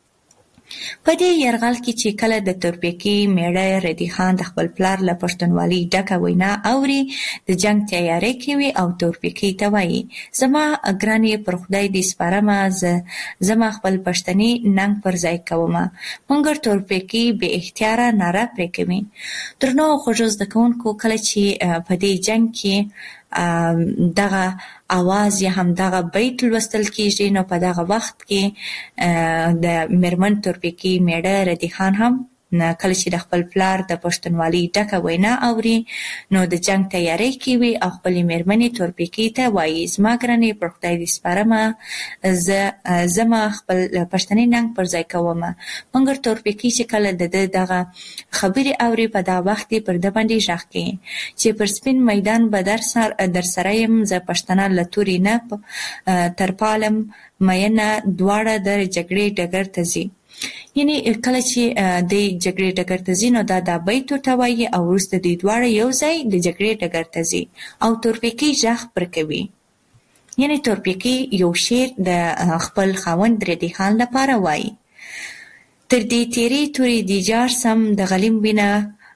په دې یرغل کې چې کله د تورپیکي میړه ردی خان د خپل پلار له پښتونولي ډکه وینا اوري، د جنگ تیاری کوي او تورپیکي ته وایي: زما ګرانې پر خدای دې سپارمه، زما خپل پښتني ننګ پر ځای کومه. مګر تورپیکي بې اختیاره ناره پرې کوي. درنو خوږو زده کوونکو، کله چې په دې جنگ کې دغه आवाज یا هم دغه بیت لوستل کیږي، نو په دغه وخت کې د میرمن تورپیکي میړه ردی خان هم کله چې د خپل پلار د پښتونولي ډکه وینا اوري، نو د جنگ تیاری کوي او خپلې میرمنې تورپیکي ته وایي: زما ګرانې پر خدای دې سپارمه، زه زما خپل پښتني ننګ پر ځای کومه. مګر تورپیکي چې کله د ده دغه خبرې اوري، په دا وخت کې پر ده باندې غږ کوي چې پر سپین میدان به در سره یم، زه پښتنه له تورې نه تر پالم مینه، دواړه د جګړې ډګر ته ځي. یعنی کله چې د جګړې ډګر ته ځي، نو دا دا بیت ورته وایي او وروسته دوی دواړه یو ځای د جګړې ډګر ته ځي او تورپیکي غږ پر کوي. یعنی تورپیکي یو شعر د خپل خاوند ردی خان لپاره وایي: تر دې تیرې تورې دې جار سم، د غلیم وینه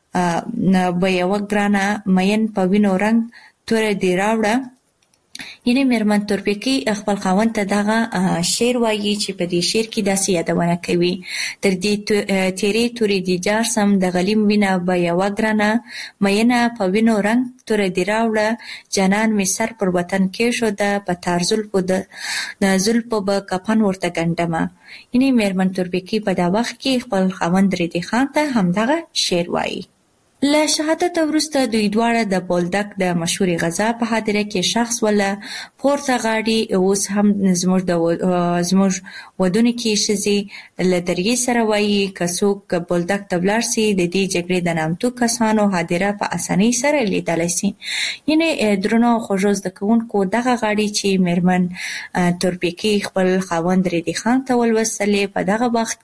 به یوه ګرانه، مین په وینو رنګ توره دې راوړه. یعنی میرمن تورپیکي خپل خاوند ته دغه شعر وایي چې په دې شعر کې داسې یادونه کوي: تر دې تیرې تورې دې جار سم، د غلیم وینه به یوه ګرانه، مینه په وینو رنګ توره دې راوړه. جانان مې سر پر وطن کېښوده، په تار زلفو د زلفو به کفن ورته ګنډمه. یعنی میرمن تورپیکي په دا وخت کې خپل خاوند ردی خان ته همدغه شعر وایي. له شهادت وروسته دوی دواړه د بولدک د مشهورې غزا په حادثه کې شخص وله پورته غاړي. اوس هم زموږ د زموږ ودونکې ښځې له درګۍ سره وایي: که څوک بولدک ته ولاړ سي، د دې جګړې د نامتو کسانو حادثه په اسانۍ سره لیدلی سي. یعنې درنو خوږو زده کوونکو، دغه غاړي چې میرمن تورپیکي خپل خاوند ردی خان ته ولوستلې، په دغه وخت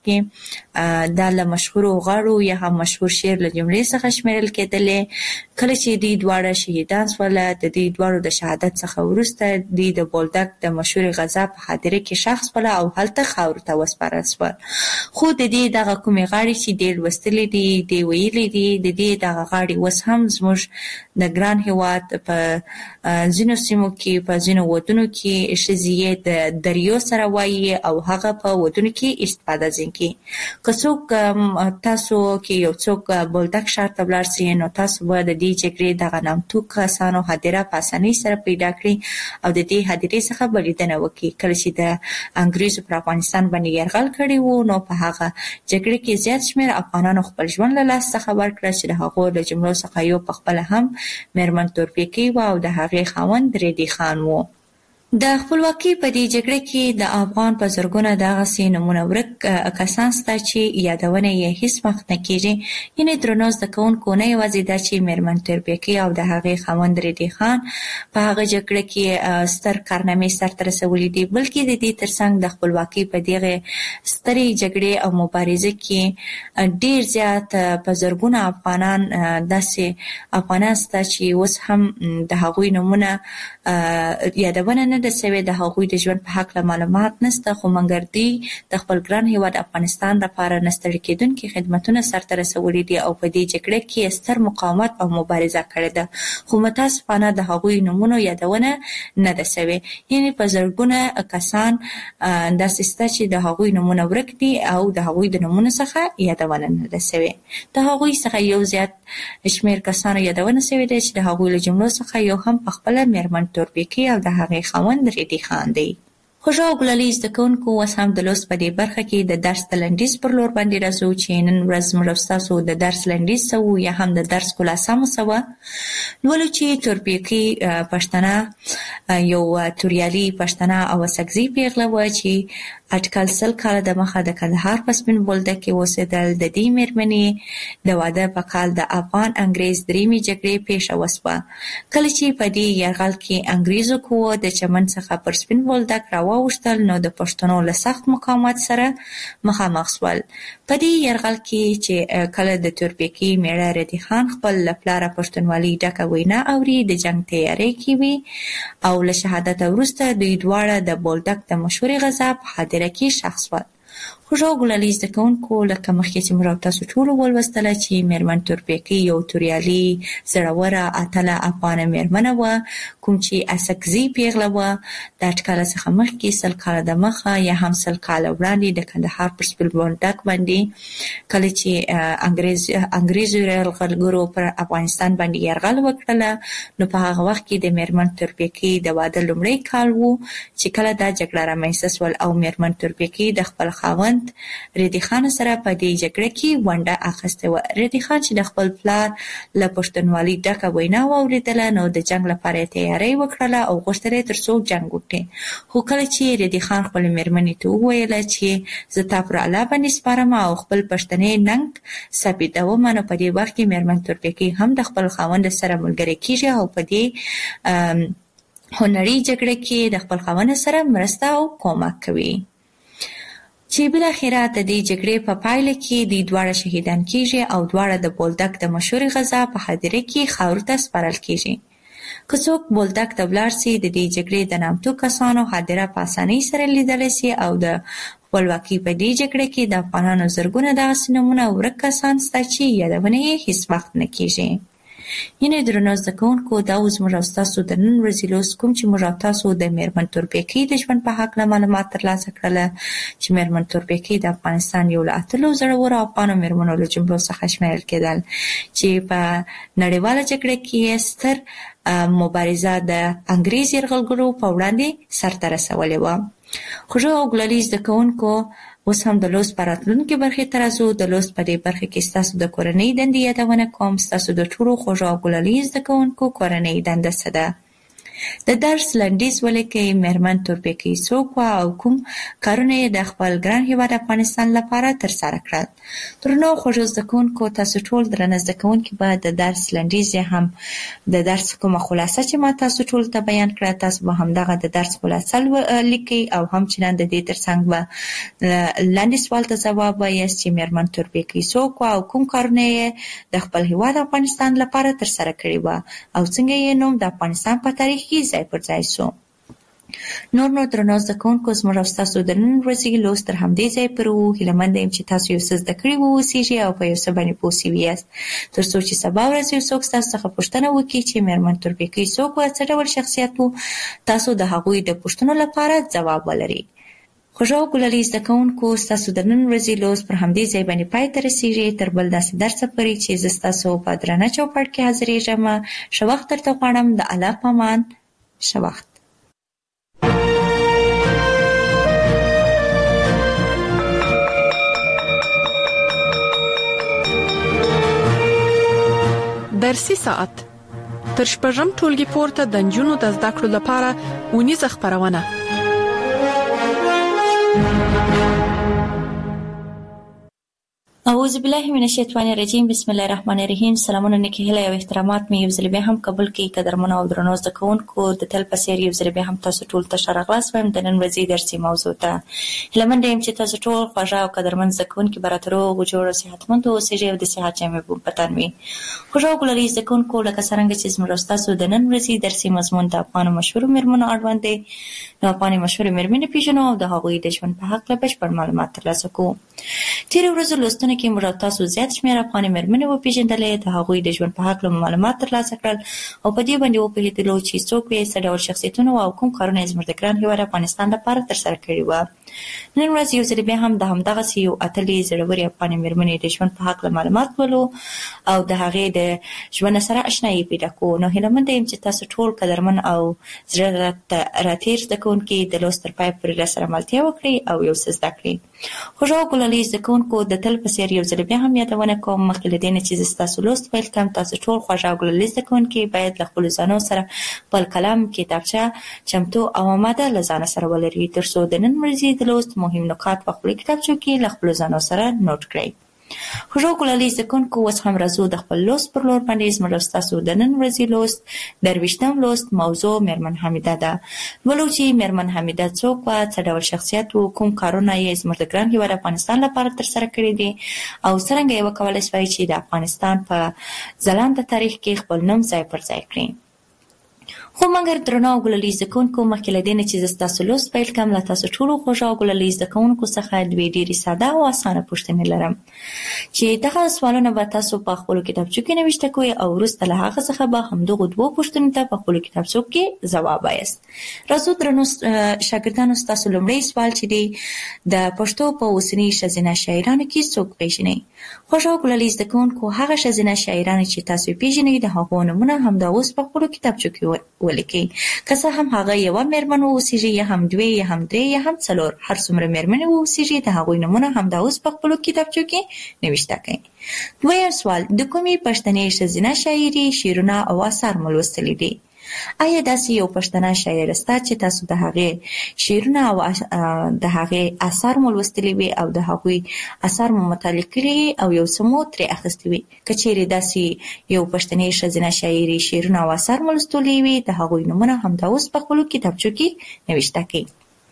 کې دا له مشهورو غاړو یا هم مشهور شعر له جملې څخه شمیرل کېدلې. کله چې دوی دواړه شهیدان شول، د دوی دواړو د شهادت څخه وروسته دوی د بولدک د مشهورې غزا په حادثه کې شخص شول او هلته خاورو ته وسپارل شول. خو د دې دغه کومې غاړې چې ډېر لوستلې دي، دې ویلي دي، د دې دغه غاړې اوس هم زموږ د ګران هېواد په ځینو سیمو کې، په ځینو ودونو کې ښځې یې د دریو سره وایي او هغه په ودونو کې استفاده ځین کوي. که څوک تاسو کې یو څوک بولدک ښار ته ولاړ سي، نو تاسو به د دې جګړې دغه نامتو کسانو حادثه په اسانۍ سره پیدا کړئ او د دې حادثې څخه به لیدنه وکړي. کله چې د انګریزو پر افغانستان باندې یرغل کړی و، نو په هغه جګړې کې زیات شمېر افغانانو خپل ژوند له لاسه څخه ورکړه، چې د هغو له جملو څخه یو پخپله هم میرمن تورپیکي وه او د هغې خاوند ردی خان و. د خپلواکۍ په دې جګړه کې د افغان په زرګونه دغسې نومونه ورک کسان شته چې یادونه یې هېڅ وخت نه کېږي. یعنې درنو زده کوونکو، نه یوازې دا چې میرمن تورپیکي او د هغې خاوند ردی خان په هغه جګړه کې ستر کارنامې سرته رسولي دي، بلکې د دې ترڅنګ د خپلواکۍ په دغې سترې جګړې او مبارزې کې ډېر زیات په زرګونه افغانان داسې افغانان شته چې اوس هم د هغوی نومونه یادونه نه ده سوې، د هغوی د ژوند په هکله معلومات نشته، خو مګر دوی د خپل ګران هېواد افغانستان لپاره نه ستړي کېدونکي خدمتونه سرته رسولي دي او په دې جګړه کې ستر مقاومت او مبارزه کړې ده، خو متاسفانه د هغوی نومونو یادونه نه ده سوې. یعنې په زرګونه کسان داسې شته چې د هغوی نومونه ورک دي او د هغوی د نومونو څخه یادونه نه ده سوې. د هغوی څخه یو زیات شمېر کسانو یادونه سوې ده چې د هغوی له جملو څخه یو هم پخپله میرمن تورپیکي او د هغې خاوند ردی خان دی. خوږو او ګلالي زده کوونکو، اوس هم د لوست په دې برخه کې د درس د لنډیز پر لور باندې راځو چې نن ورځ زموږ او ستاسو د درس لنډیز څه و یا هم د درس خلاصه مو څه وه. لولو چې تورپیکي پښتنه یو توریالي پښتنه او سکزي پیغله وه چې اټکل سل کال د مخه د کندهار په سپین بولدک کې اوسېدل. د دې مېرمنې د واده په کال د افغان انګریز دریمې جګړې پیښه وسوه. کله چې په دې یرغل کې انګریزو قوو د چمن څخه پر سپین بولدک راواوښتل نو د پښتنو له سخت مقاومت سره مخامخ شول. په دې یرغل کې چې کله د تورپیکي میړه ردی خان خپل له پلاره پښتونولي ډکه وینا اوري د جنګ تیاری کوي او له شهادت وروسته دوی دواړه د بولدک د مشهورې غزا په حاضره کې شخص شول. خوږو ګلالي زده کوونکو لکه مخکې چې موږ تاسو ټول ولوستله چې میرمن تورپیکي یو توریالي زړوره اتله افغانه میرمنه وه کوم چې اسکزي پیغله وه. د اټکله څخه مخکې سل کاله د مخه یا هم سل کاله وړاندې د کندهار پر سپین بولدک باندې کله چې انګریز انګریزو یرغلګرو پر افغانستان باندې یرغل وکړله نو په هغه وخت کې د میرمن تورپیکي د واده لومړی کال و چې کله دا جګړه رامنځته شول او میرمن تورپیکي د خپل خاوند ردی خان سره په دې جګړه کې ونډه اخیسته و. ردی خان چې د خپل پلار له پښتونولي ډکه وینا واورېدله نو د جنګ لپاره تیاری وکړله او غوښتل یې تر څو جنګ وکړي. خو کله چې ردی خان خپل میرمنې ته وویله چې زه تا پر الله باندې سپارم او خپل پښتنې ننګ ثابتوم نو په دې وخت کې میرمن تورپیکي هم د خپل خاوند سره ملګرې کیږي او په دې هنري جګړه کې د خپل خاوند سره مرسته او کومک کوي چې بل اخره د دې جګړې په پایله کې د دواړه شهیدان کیږي او دواړه د بولدک د مشهور غزا په حاضره کې خاور ته سپارل کیږي. که څوک بولدک ته ولاړ سي د دې جګړې د نامتو کسانو حاضره په اسانۍ سره لیدلی سي او د خپلواکۍ په دې جګړه کې د افغانانو زرګونه دغسې نومونه ورک کسان شته چې یادونه یې هیڅ وخت نه کیږي. یعنې درنو زده کوونکو دا اوس موږ او ستاسو د نن ورځې لوست کوم چې موږ او تاسو د میرمن تورپیکي د ژوند په هکله معلومات ترلاسه کړله چې میرمن تورپیکي د افغانستان یو له اتلو زړورو افغانو میرمنو له جملو څخه شمیرل کېدل چې په نړیواله جګړه کې ستر مبارزه د انګریز یرغلګرو په وړاندې سرته رسولې وه. خوږو او ګلالي زده کوونکو اوس هم د لوست په راتلونکې برخې ته راځو. د لوست په دې برخه کې ستاسو د کورنۍ دندې یادونه کوم. ستاسو د ټولو خوږو او ګلالي زده کوونکو کورنۍ دنده څه ده؟ د درس لنډیز ولیکئ. میرمن تورپیکي څوک وه او کوم کارونه یې د خپل ګران هېواد افغانستان لپاره ترسره کړل؟ درنو خوږو زده کوونکو تاسو ټول درنه زده کوونکي به د درس لنډیز یا هم د درس کومه خلاصه چې ما تاسو ټول ته بیان کړه تاسو به همدغه د درس خلاصه لیکئ او همچنان د دې ترڅنګ به لاندې سوال ته ځواب وایاست چې میرمن تورپیکي څوک وه او کوم کارونه یې د خپل هېواد افغانستان لپاره ترسره کړي وه او څنګه یې نوم د افغانستان په تاریخ کې ځای پر ځای سو. نور نو درنو زده کوونکو زموږ او ستاسو د نن ورځې لوست تر همدې ځای پورې وو. هیله یم چې تاسو یو څه زده کړي واوسیږئ او په یو څه باندې پوه سوي یاست تر څو چې سبا ورځ یو څوک ستاسو څخه پوښتنه وکړي چې میرمن تورپیکي څوک وه، څه ډول شخصیت و، تاسو د هغوی د پوښتنو لپاره ځواب ولرئ. خوږو او ګلالي زده کوونکو ستاسو د نن ورځې لوست پر همدې ځای باندې پای ته رسیږي. تر بل داسې درسه پورې چې زه ستاسو په درانه چوپړ کې حاضرېږم. ښه وخت درته غواړم. د الله په امان. ښه وخت. درسي ساعت تر شپږم ټولګي پورته د نجونو د زده کړو لپاره ونیزه خبرونه. اعوذ بالله من الشیطان الرجیم. بسم الله الرحمن الرحیم. سلامونه نیکی هیله او احترامات مې یو ځل بیا هم قبول کړئ. قدرمنو او درنو زده کوونکو د تل په څېر یو ځل بیا هم تاسو ټول ته ښه راغلاست وایم د نن ورځې درسي موضوع ته. هیلهمنده یم چې تاسو ټول خوږه او قدرمن زده کوونکي به راته روغ او جوړ او صحتمند اوسئ او د صحت جامې په تن وي. خوږه او ګلالي زده کوونکو لکه څرنګه چې زموږ او ستاسو د نن ورځې درسي مضمون د افغانو مشهورو میرمنو اړوند دی، نو افغاني مشهورې میرمنې پېژنو او د هغوی د ژوند په هکله بشپړ معلومات ترلاسه کوو. تېرې ورځو لوستونه کې موږ او تاسو زیات شمېر افغاني میرمنې وپېژندلې، د هغوی د ژوند په هکله معلومات ترلاسه کړل او په دې باندې وپوهېدلو چې څوک یې، څه ډول شخصیتونه او کوم کارونه یې زموږ د ګران هېواد افغانستان لپاره ترسره کړي وه. نن ورځ یو ځل بیا هم د همدغسې یو اتلې زړورې افغاني میرمنې د ژوند په هکله معلومات ولو او د هغې د ژوند سره اشنایي پیدا کوو. نو هیلهمنده یم چې تاسو ټول قدرمن او زړه راتېر زده کوونکي د لوست تر پایه پورې راسره ملتیا وکړئ او یو څه زده کړئ. خوږه او ګلالي زده کوونکو دکونکو د تل په څیر یو ځل بیا هم یادونه کوم مخکې له دې نه چې تاسو لوست پیل کوم تاسو ټول خوږ او ګللیز دکونکي باید له خپل ځانو سره خپل قلم کتابچه چمتو او آماده له ځان سره ولري ترڅو د نن ورځې د لوست مهم نکات په خپل کتابچو کې له خپل ځانو سره نوٹ کړئ. خوږ او ګللیز دکونکو اوس هم راځو د خپل لوست پر لور باندې زموږ تاسو د نن ورځې لوست درویشتم لوست موضوع میرمن حمیده ده. ولو چې میرمن حمیده څوک وه، څه ډول شخصیت و، کوم کارونه یې زموږ د ګران هیواد افغانستان لپاره ترسره کړي دي او څرنګه یې وکولی شوای چې د افغانستان په ځلانده تاریخ کې خپل نوم ځای پر ځای کړي. خو مګر درنو او ګللیز دکونکو مخکې له دې نه چې تاسو لوست پیل کوم له تاسو ټولو خوږ او ګللیز دکونکو څخه دوې ډېرې ساده او اسانه پوښتنې لرم چې دغه سوالونه به تاسو په خپلو کتابچو کې نوشته کوئ او وروسته له هغه څخه به همدغو دوو پوښتنو ته په خپلو کتابچو کې ځواب وایاست. راځو درنو شاګردانو ستاسو لومړی سوال چې دی د پښتو په اوسني ښځینه شاعرانو کې څوک پیژنئ؟ خوږ او ګللیز دکونکو هغه ښځینه شاعرانې چې تاسو یې پیژنئ د هغو نومونه همدا اوس په خپلو کتابچو کې ولیکئ. که څه هم هغه یوه میرمن واوسیږي یا هم دوې یا هم درې یا هم څلور، هر څومره میرمنې واوسیږي د هغوی نومونه همدا اوس په خپلو کتابچو کې نوشته کړئ. دویم سوال د کومې پښتنې ښځینه شاعري شعرونه او اثار مو لوستلي دي؟ آیا داسې یو پښتنه شاعره شته چې تاسو د هغې شعرونه او د هغې اثار مو لوستلي وي او د هغوی اثار مو مطالعه کړي او یو څه مو ترې اخیستي وي؟ که چیرې داسې یو پښتنې ښځینه شاعري شعرونه او اثار مو لوستلي وي د هغوی نومونه همدا اوس په خپلو کتابچو کې نوشته کړئ.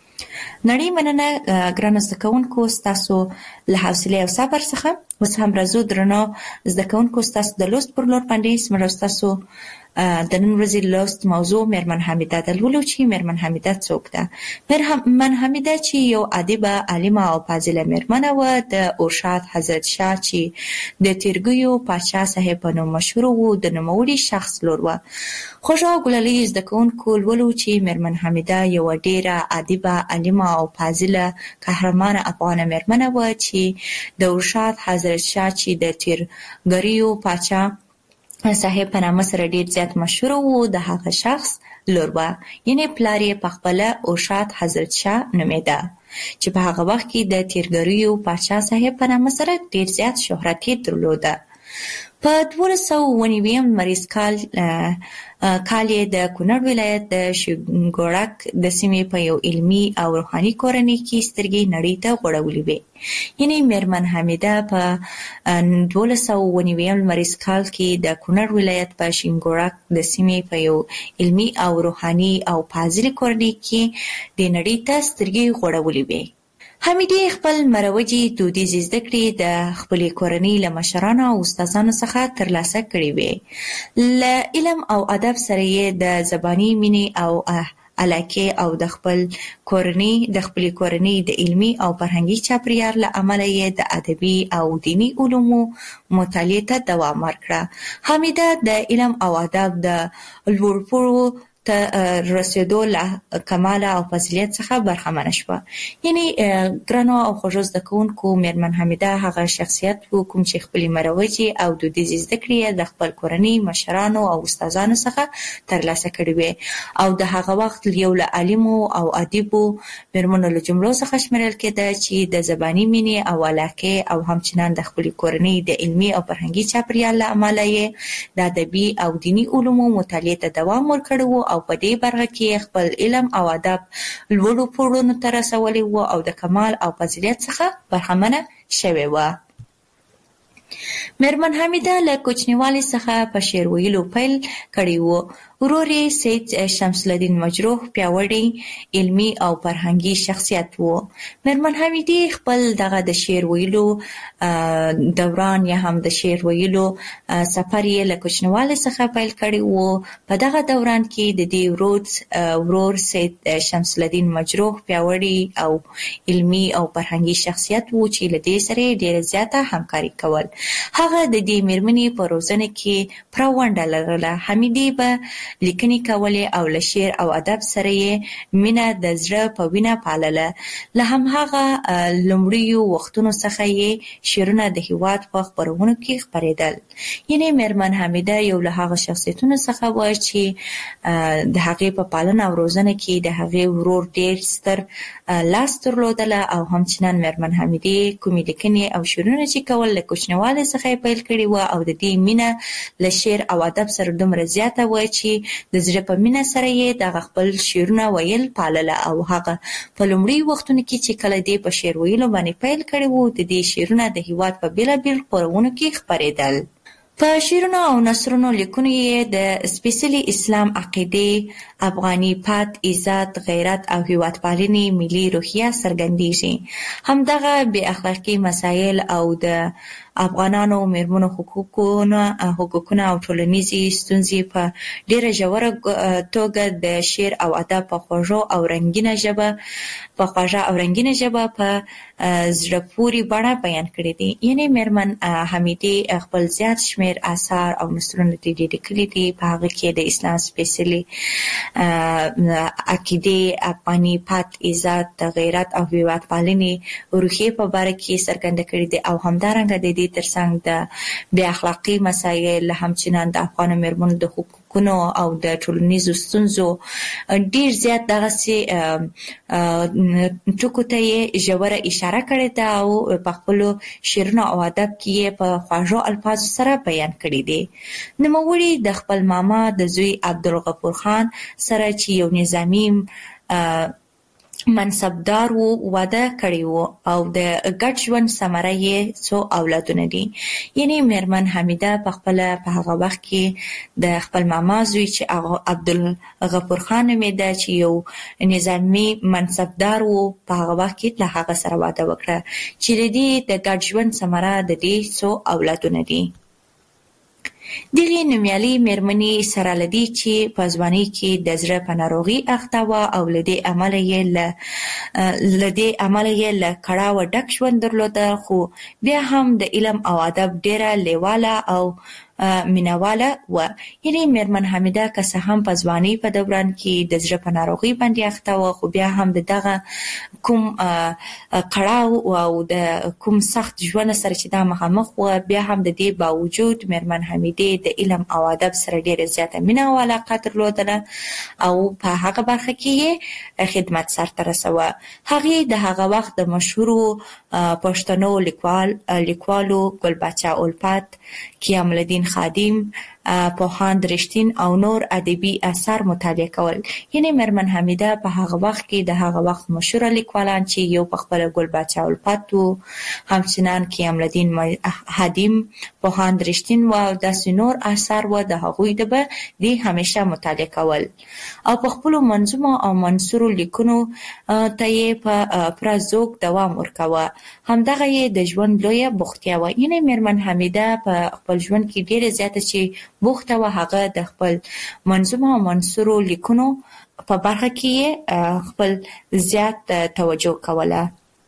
نړۍ مننه ګرانو زده کوونکو ستاسو له حوصلې او صبر څخه. اوس هم راځو درنو زده کوونکو ستاسو د لوست پر لور باندې زموږ ستاسو د نن ورځې لوست موضوع میرمن حمیده ده. لولو چې میرمن حمیده څوک ده؟ میرمن حمیده چې یو ادیبه، عالمه او فاضله میرمنه وه د ارشاد حضرت شاه چې د تیرګیو پاچا صاحب په نوم مشهور و د نوموړي شخص لور وه. خوږ او ګللیز زده کوونکو لولو چې میرمن حمیده یوه ډېره ادیبه، عالمه او فاضله قهرمانه افغانه میرمنه وه چې د ارشاد حضرت شاه چې د تیرګیو پاچا صاحب په نامه سره ډېر زیات مشهور و د هغه شخص لور وه، یعنې پلار یې پخپله ارشاد حضرت شاه نومېده چې په هغه وخت کې د تیرګریو پاچا صاحب په نامه سره ډېر زیات شهرت یې درلوده. په دولس سوه اووه نوي لمریز کال کال یې د کونړ ولایت د شینګوړک د سیمې په یو علمي او روحاني کورنۍ کې سترګې نړۍ ته غوړولې وې. یعنې میرمن حمیده په دولس سوه اووه نوي لمریز کال کې د کونړ ولایت په شینګوړک د سیمې په یو علمي او روحاني او فاضلې کورنۍ کې د نړۍ ته سترګې غوړولې وې. حمیدې خپل مروجي دودیزې زده کړې د خپلې کورنۍ له مشرانو او استادانو څخه ترلاسه کړې وې. له علم او ادب سره یې د زباني مینې او علاقې او د خپل کورنۍ د خپلې کورنۍ د علمي او فرهنګي چاپیریال له امله یې د ادبي او دیني علومو مطالعې ته دوام ورکړه. حمیده د علم او ادب د لوړ پوړو ته رسیدو له کمال او فضیلت څخه برخمنه شوه. یعنې ګرانو او خوږو زده کوونکو میرمن حمیده هغه شخصیت و کوم چې خپلې مروجې او دودیزې زده کړې د خپل کورنۍ مشرانو او استادانو څخه ترلاسه کړې وې او د هغه وخت یو له عالمو او ادیبو میرمنو له جملو څخه شمیرل کېده چې د زباني مینې او علاقې او همچنان د خپلې کورنۍ د علمي او فرهنګي چاپیریال له امله یې د ادبي او دیني علومو مطالعې ته دوام ورکړی و او په دې برخه کې خپل علم او ادب لوړو پوړونو ته رسولی و او د کمال او فضیلت څخه برخمنه شوې وه. میرمن حمیده له کوچنیوالي څخه په شعر ویلو پیل کړی و. ورور یې سید شمس الدین مجروح پیاوړی علمي او فرهنګي شخصیت و. میرمن حمیده خپل دغه د شعر ویلو دوران یا هم د شعر ویلو سفر یې له کوچنیوالي څخه پیل کړی و. په دغه دوران کې د دې ورور ورور سید شمس الدین مجروح پیاوړی او علمي او فرهنګي شخصیت و چې له دې سره ډېره زیاته همکاري کول. هغه د دې میرمنې په روزنه کې پرونډه لرله. حمیدې به لیکنې کولې او له شعر او ادب سره یې مینه د زړه په وینه پالله. له همهغه لومړیو وختونو څخه یې شعرونه د هیواد په خپرونو کې خپرېدل. یعنې میرمن حمیده یو له هغه شخصیتونو څخه و چې د هغې په پالنه او روزنه کې د هغې ورور ډېر ستر لاس درلودله او همچنان میرمن حمیدې کومې لیکنې او شعرونه چې کول له کوچنیوالي څخه یې پیل کړي وو او د دې مینه له شعر او ادب سره دومره زیاته وه چې د زړه په مینه سره یې دغه خپل شعرونه ویل پالله او هغه په لومړي وختونو کې چې کله دې په شعر ویلو باندې پیل کړي وو د دې شعرونه د هیواد په بېلابېل خپرونو کې خپرېدل. په شعرونو او نثرونو لیکنو یې د سپېڅلي اسلام عقیدې، افغاني پت، عزت، غیرت او هیوادپالنې ملي روحیه څرګندېږي. همدغه بې اخلاقي مسایل او د افغانانو میرمنو حقوقونه حقوقونه او ټولنیزې ستونزې په ډېره ژوره توګه د شعر او ادب په خوږو او رنګینه ژبه په خوږه او رنګینه ژبه په زړه پورې بڼه بیان کړي دي. یعنې میرمن حمیدې خپل زیات شمېر اثار او نثرونه دې لیکلي دي. په هغه کې د اسلام سپېڅلي عقیدې، افغاني پت، عزت، غیرت او هیوادپالنې روحیې په باره کې څرګنده کړي دي او همدارنګه د دې ترڅنګ د بې اخلاقي مسایل، همچنان د افغانو میرمنو د حقوقونو او د ټولنیزو ستونزو ډېر زیات دغسې ټکو ته یې ژوره اشاره کړې ده او په خپلو شعرونو او ادب کې یې په خوږو الفاظو سره بیان کړي دي. نوموړي د خپل ماما د زوی عبدالغفور خان سره چې یو نظامي منصبدار و واده کړی و او د ګډ ژوند ثمره یې څو اولادونه دي. یعنې میرمن حمیده په خپله په هغه وخت کې د خپل ماما زوی چې عبدالغفور خان نومېده چې یو نظامي منصبدار و په هغه وخت کې له هغه سره واده وکړه چې د دې د ګډ ژوند ثمره د دې څو اولادونه دي. دغې نومیالۍ میرمنې سره له دې چې په ځوانۍ کې د زړه په ناروغي اخته وه او له دې امله یې له دې امله یې له کړاوه ډک ژوند درلوده، خو بیا هم د علم او ادب ډېره لیواله او مینواله وه. یعنې میرمن حمیده که څه هم په ځوانۍ په دوران کې د زړه په ناروغۍ باندې اخته وه، خو بیا هم د دغه کوم کړاو او د کوم سخت ژوند سره چې دا مخامخ وه، بیا هم د دې باوجود میرمن حمیدې د علم او ادب سره ډېره زیاته مینه او علاقه درلودله او په هغه برخه کې یې خدمت سرته رسوه. هغې د هغه وخت د مشهورو پښتنو لیکوال لیکوالو ګلبچه الفت، قیام الدین خادم، پوهاند رښتین او نور ادبي اثار مطالعه کول. یعنې میرمن حمیده په هغه وخت کې د هغه وخت مشهوره لیکوالان چې یو په خپله ګلبچه الفت و، همچنان قیام الدین خادم، پوهاند رښتین و او داسې نور اثار و، د هغوی د به دې همیشه مطالعه کول او په خپلو منظومو او منثورو لیکنو ته یې په پوره ذوق دوام ورکاوه. همدغه یې د ژوند لویه بوختیا وه. یعنې میرمن حمیده په خپل ژوند کې ډېره زیاته چې بوخته وه، هغه د خپل منظومو او منثورو لیکنو په برخه کې یې خپل زیات توجه کوله.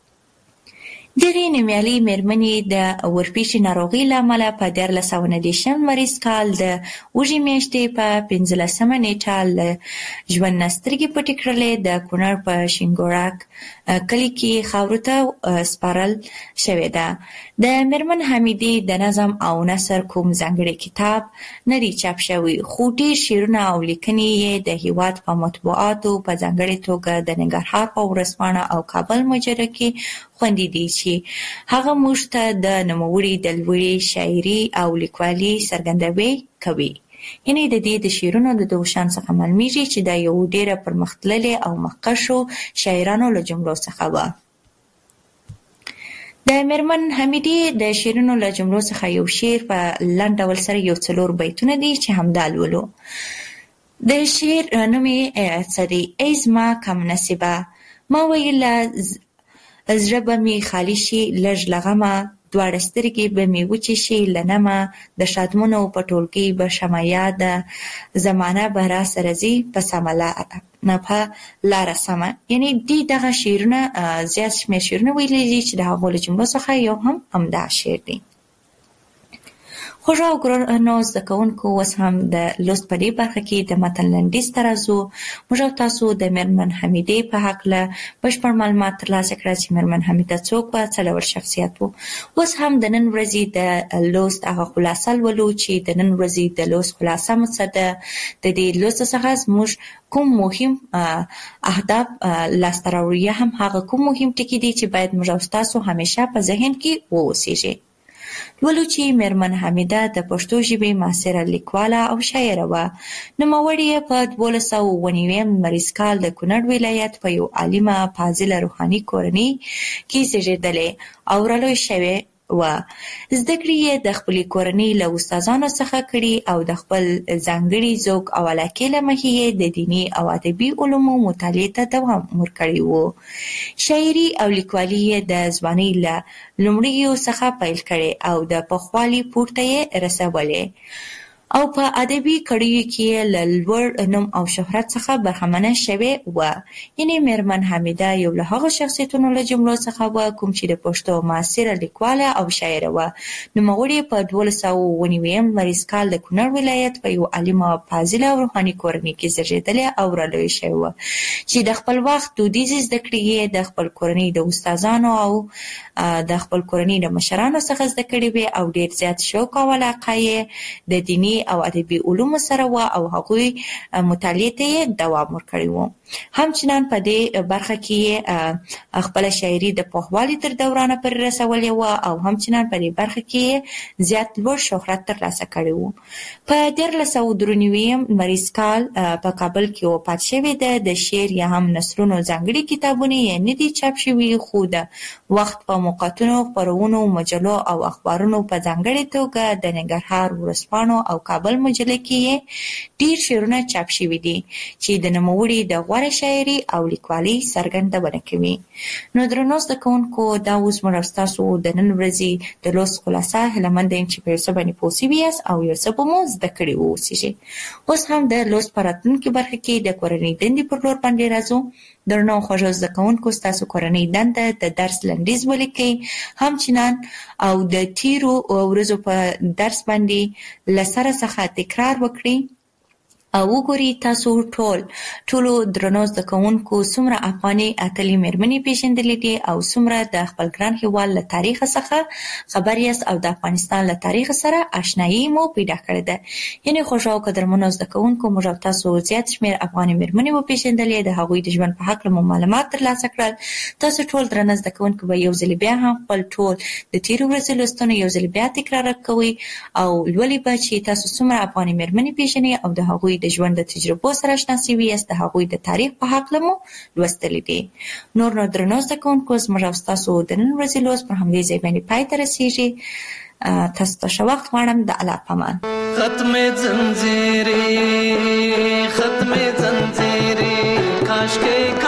دغې نومیالۍ میرمنې د ورپېچې ناروغۍ له امله په دیارلس سوه نهه دېرشم لمریز کال د اوږې میاشتې په پنځلسمه نېټه له ژوند نه سترګې پټې کړلې. د کونړ په شینګوړک کلي کې خاورو ته سپارل شوې ده. د میرمن حمیدې د نظم او نثر کوم ځانګړی کتاب نه دی چاپ شوی، خو ډېر شعرونه او لیکنې یې د هېواد په مطبوعاتو په ځانګړې توګه د ننګرهار په ورځپاڼه او کابل مجله کې خوندي دي چې هغه موږ ته د نوموړي د لوړې شاعري او لیکوالي څرګندوي کوي. یعنې د دې د شعرونو د دغو شان څخه معلومیږي چې دا یو ډېره پرمختللې او مخکښو شاعرانو له جملو څخه وه. د میرمن حمیدې د شعرونو له جملو څخه یو شعر په لنډ ډول سره یو څلور بیتونه دي چې همدا لولو. د شعر نوم یې څه دی؟ ای زما کم نصیبه، ما ویله زړه به مې خالي شي لږ له غمه، دواړه سترګې به مې وچې شي له نمه، د شادمنو په ټولګۍ به شمه یاده، زمانه به را سره ځي په سمه نه په لاره سمه. یعنې دې دغه شعرونه زیات شمېر شعرونه ویلي دي چې د هغو له جملو څخه یو هم همدا شعر دی. خوږه او ګرانو زده کوونکو، اوس هم د لوست په دې برخه کې د متن لنډیز ته راځو. موږ او تاسو د میرمن حمیدې په هکله بشپړ معلومات ترلاسه کړل چې میرمن حمیده څوک وه، څه ډول شخصیت و. اوس هم د نن ورځې د لوست هغه خلاصه لولو چې د نن ورځې د لوست خلاصه مو څه ده. د دې لوست څخه زموږ کوم مهم اهداف لاسته راوړو، یا هم هغه کوم مهم ټکي دي چې باید موږ او تاسو همیشه په ذهن کې واوسیږي. لولو چې میرمن حمیده د پښتو ژبې معاصره لیکواله او شاعره وه. نوموړې یې په دولس سوه اووه نوي لمریز کال د کونړ ولایت په یو عالمه فاضله روحاني کورنۍ کې زیږېدلې او رالوی شوې وه. زده کړې یې د خپلې کورنۍ له استادانو څخه کړي او د خپل ځانګړي ذوق او علاقې له مخې یې د دیني او ادبي علومو مطالعې ته دوام ورکړی و. شاعري او لیکوالي یې د ځوانۍ له لومړیو څخه پیل کړې او د پخوالي پورته یې رسولې او په ادبي کړیو کې له لوړ نوم او شهرت څخه برخمنه شوې وه. یعنې میرمن حمیده یو له هغو شخصیتونو له جملو څخه وه کوم چې د پښتو معاصره لیکواله او شاعره وه. نوموړې په دولس سوه اووه نوي لمریز کال د کونړ ولایت په یو عالمه فاضله او روحاني کورنۍ کې زیږېدلې او رالویه شوې وه چې د خپل وخت دودیزې زده کړې یې د خپل کورنۍ د استادانو او د خپل کورنۍ د مشرانو څخه زده کړې وې او ډېر زیات شوق او علاقه یې د دیني او ادبي علومو سره وه او هغوی مطالعې ته یې دوام ورکړی و. همچنان په دې برخه کې خپله شاعري د پوخوالي تر دورانه پورې رسولې وه او همچنان په دې برخه کې زیات لوړ شهرت ترلاسه کړی و. په دیارلس سوه درې نوي لمریز کال په کابل کې وفات شوې ده. د شعر یا هم نثرونو ځانګړي کتابونه یې نه دي چاپ شوي، خو د وخت په موقعاتونو، خپرونو، مجلو او اخبارونو په ځانګړې توګه د ننګرهار ورځپاڼو او کابل مجله کې یې ډېر شعرونه چاپ شوي دي چې د نوموړي د غوره شاعري او لیکوالۍ څرګندونه کوي. نو درنو زده کوونکو، دا اوس موږ او ستاسو د نن ورځې د لوست خلاصه. هیله مند یم چې په یو څه باندې پوه سوي یاست او یو څه به مو زده کړي واوسیږي. اوس هم د لوست په راتلونکي برخه کې د کورنۍ دندې پر لور باندې راځو. درنو خوږو زده کوونکو، ستاسو کورنۍ دنده د درس لنډیز ولیکئ، همچنان او د تیرو ورځو په درس باندې له سره څخه تکرار وکړئ او وګورئ تاسو ټول ټولو درنو زده کوونکو څومره افغاني اتلې مېرمنې پېژندلې دي او څومره د خپل ګران هېواد له تاریخ څخه خبر یاست او د افغانستان له تاریخ سره آشنایي مو پیدا کړې ده. یعنې خوږو او قدرمنو زده کوونکو، موږ او تاسو زیات شمېر افغاني مېرمنې وپېژندلې، د هغوی د ژوند په هکله مو معلومات ترلاسه کړل. تاسو ټول درنه زده کوونکو به یو ځل بیا هم خپل ټول د تېرو ورځو لوستونه یو ځل بیا تکرار کوئ او لولئ به چې تاسو څومره افغاني مېرمنې پېژنئ او د هغوی د ژوند د تجربو سره آشنا سوي یاست، د هغوی د تاریخ په هکله مو لوستلي دي. نور نو درنو زده کوونکو، زموږ او ستاسو د نن ورځې لوست پر همدې ځای باندې پای ته رسېږي. تاسو ته ښه وخت غواړم. د الله په امان. ختم زنجیرې ختم زنجیرې کاش کې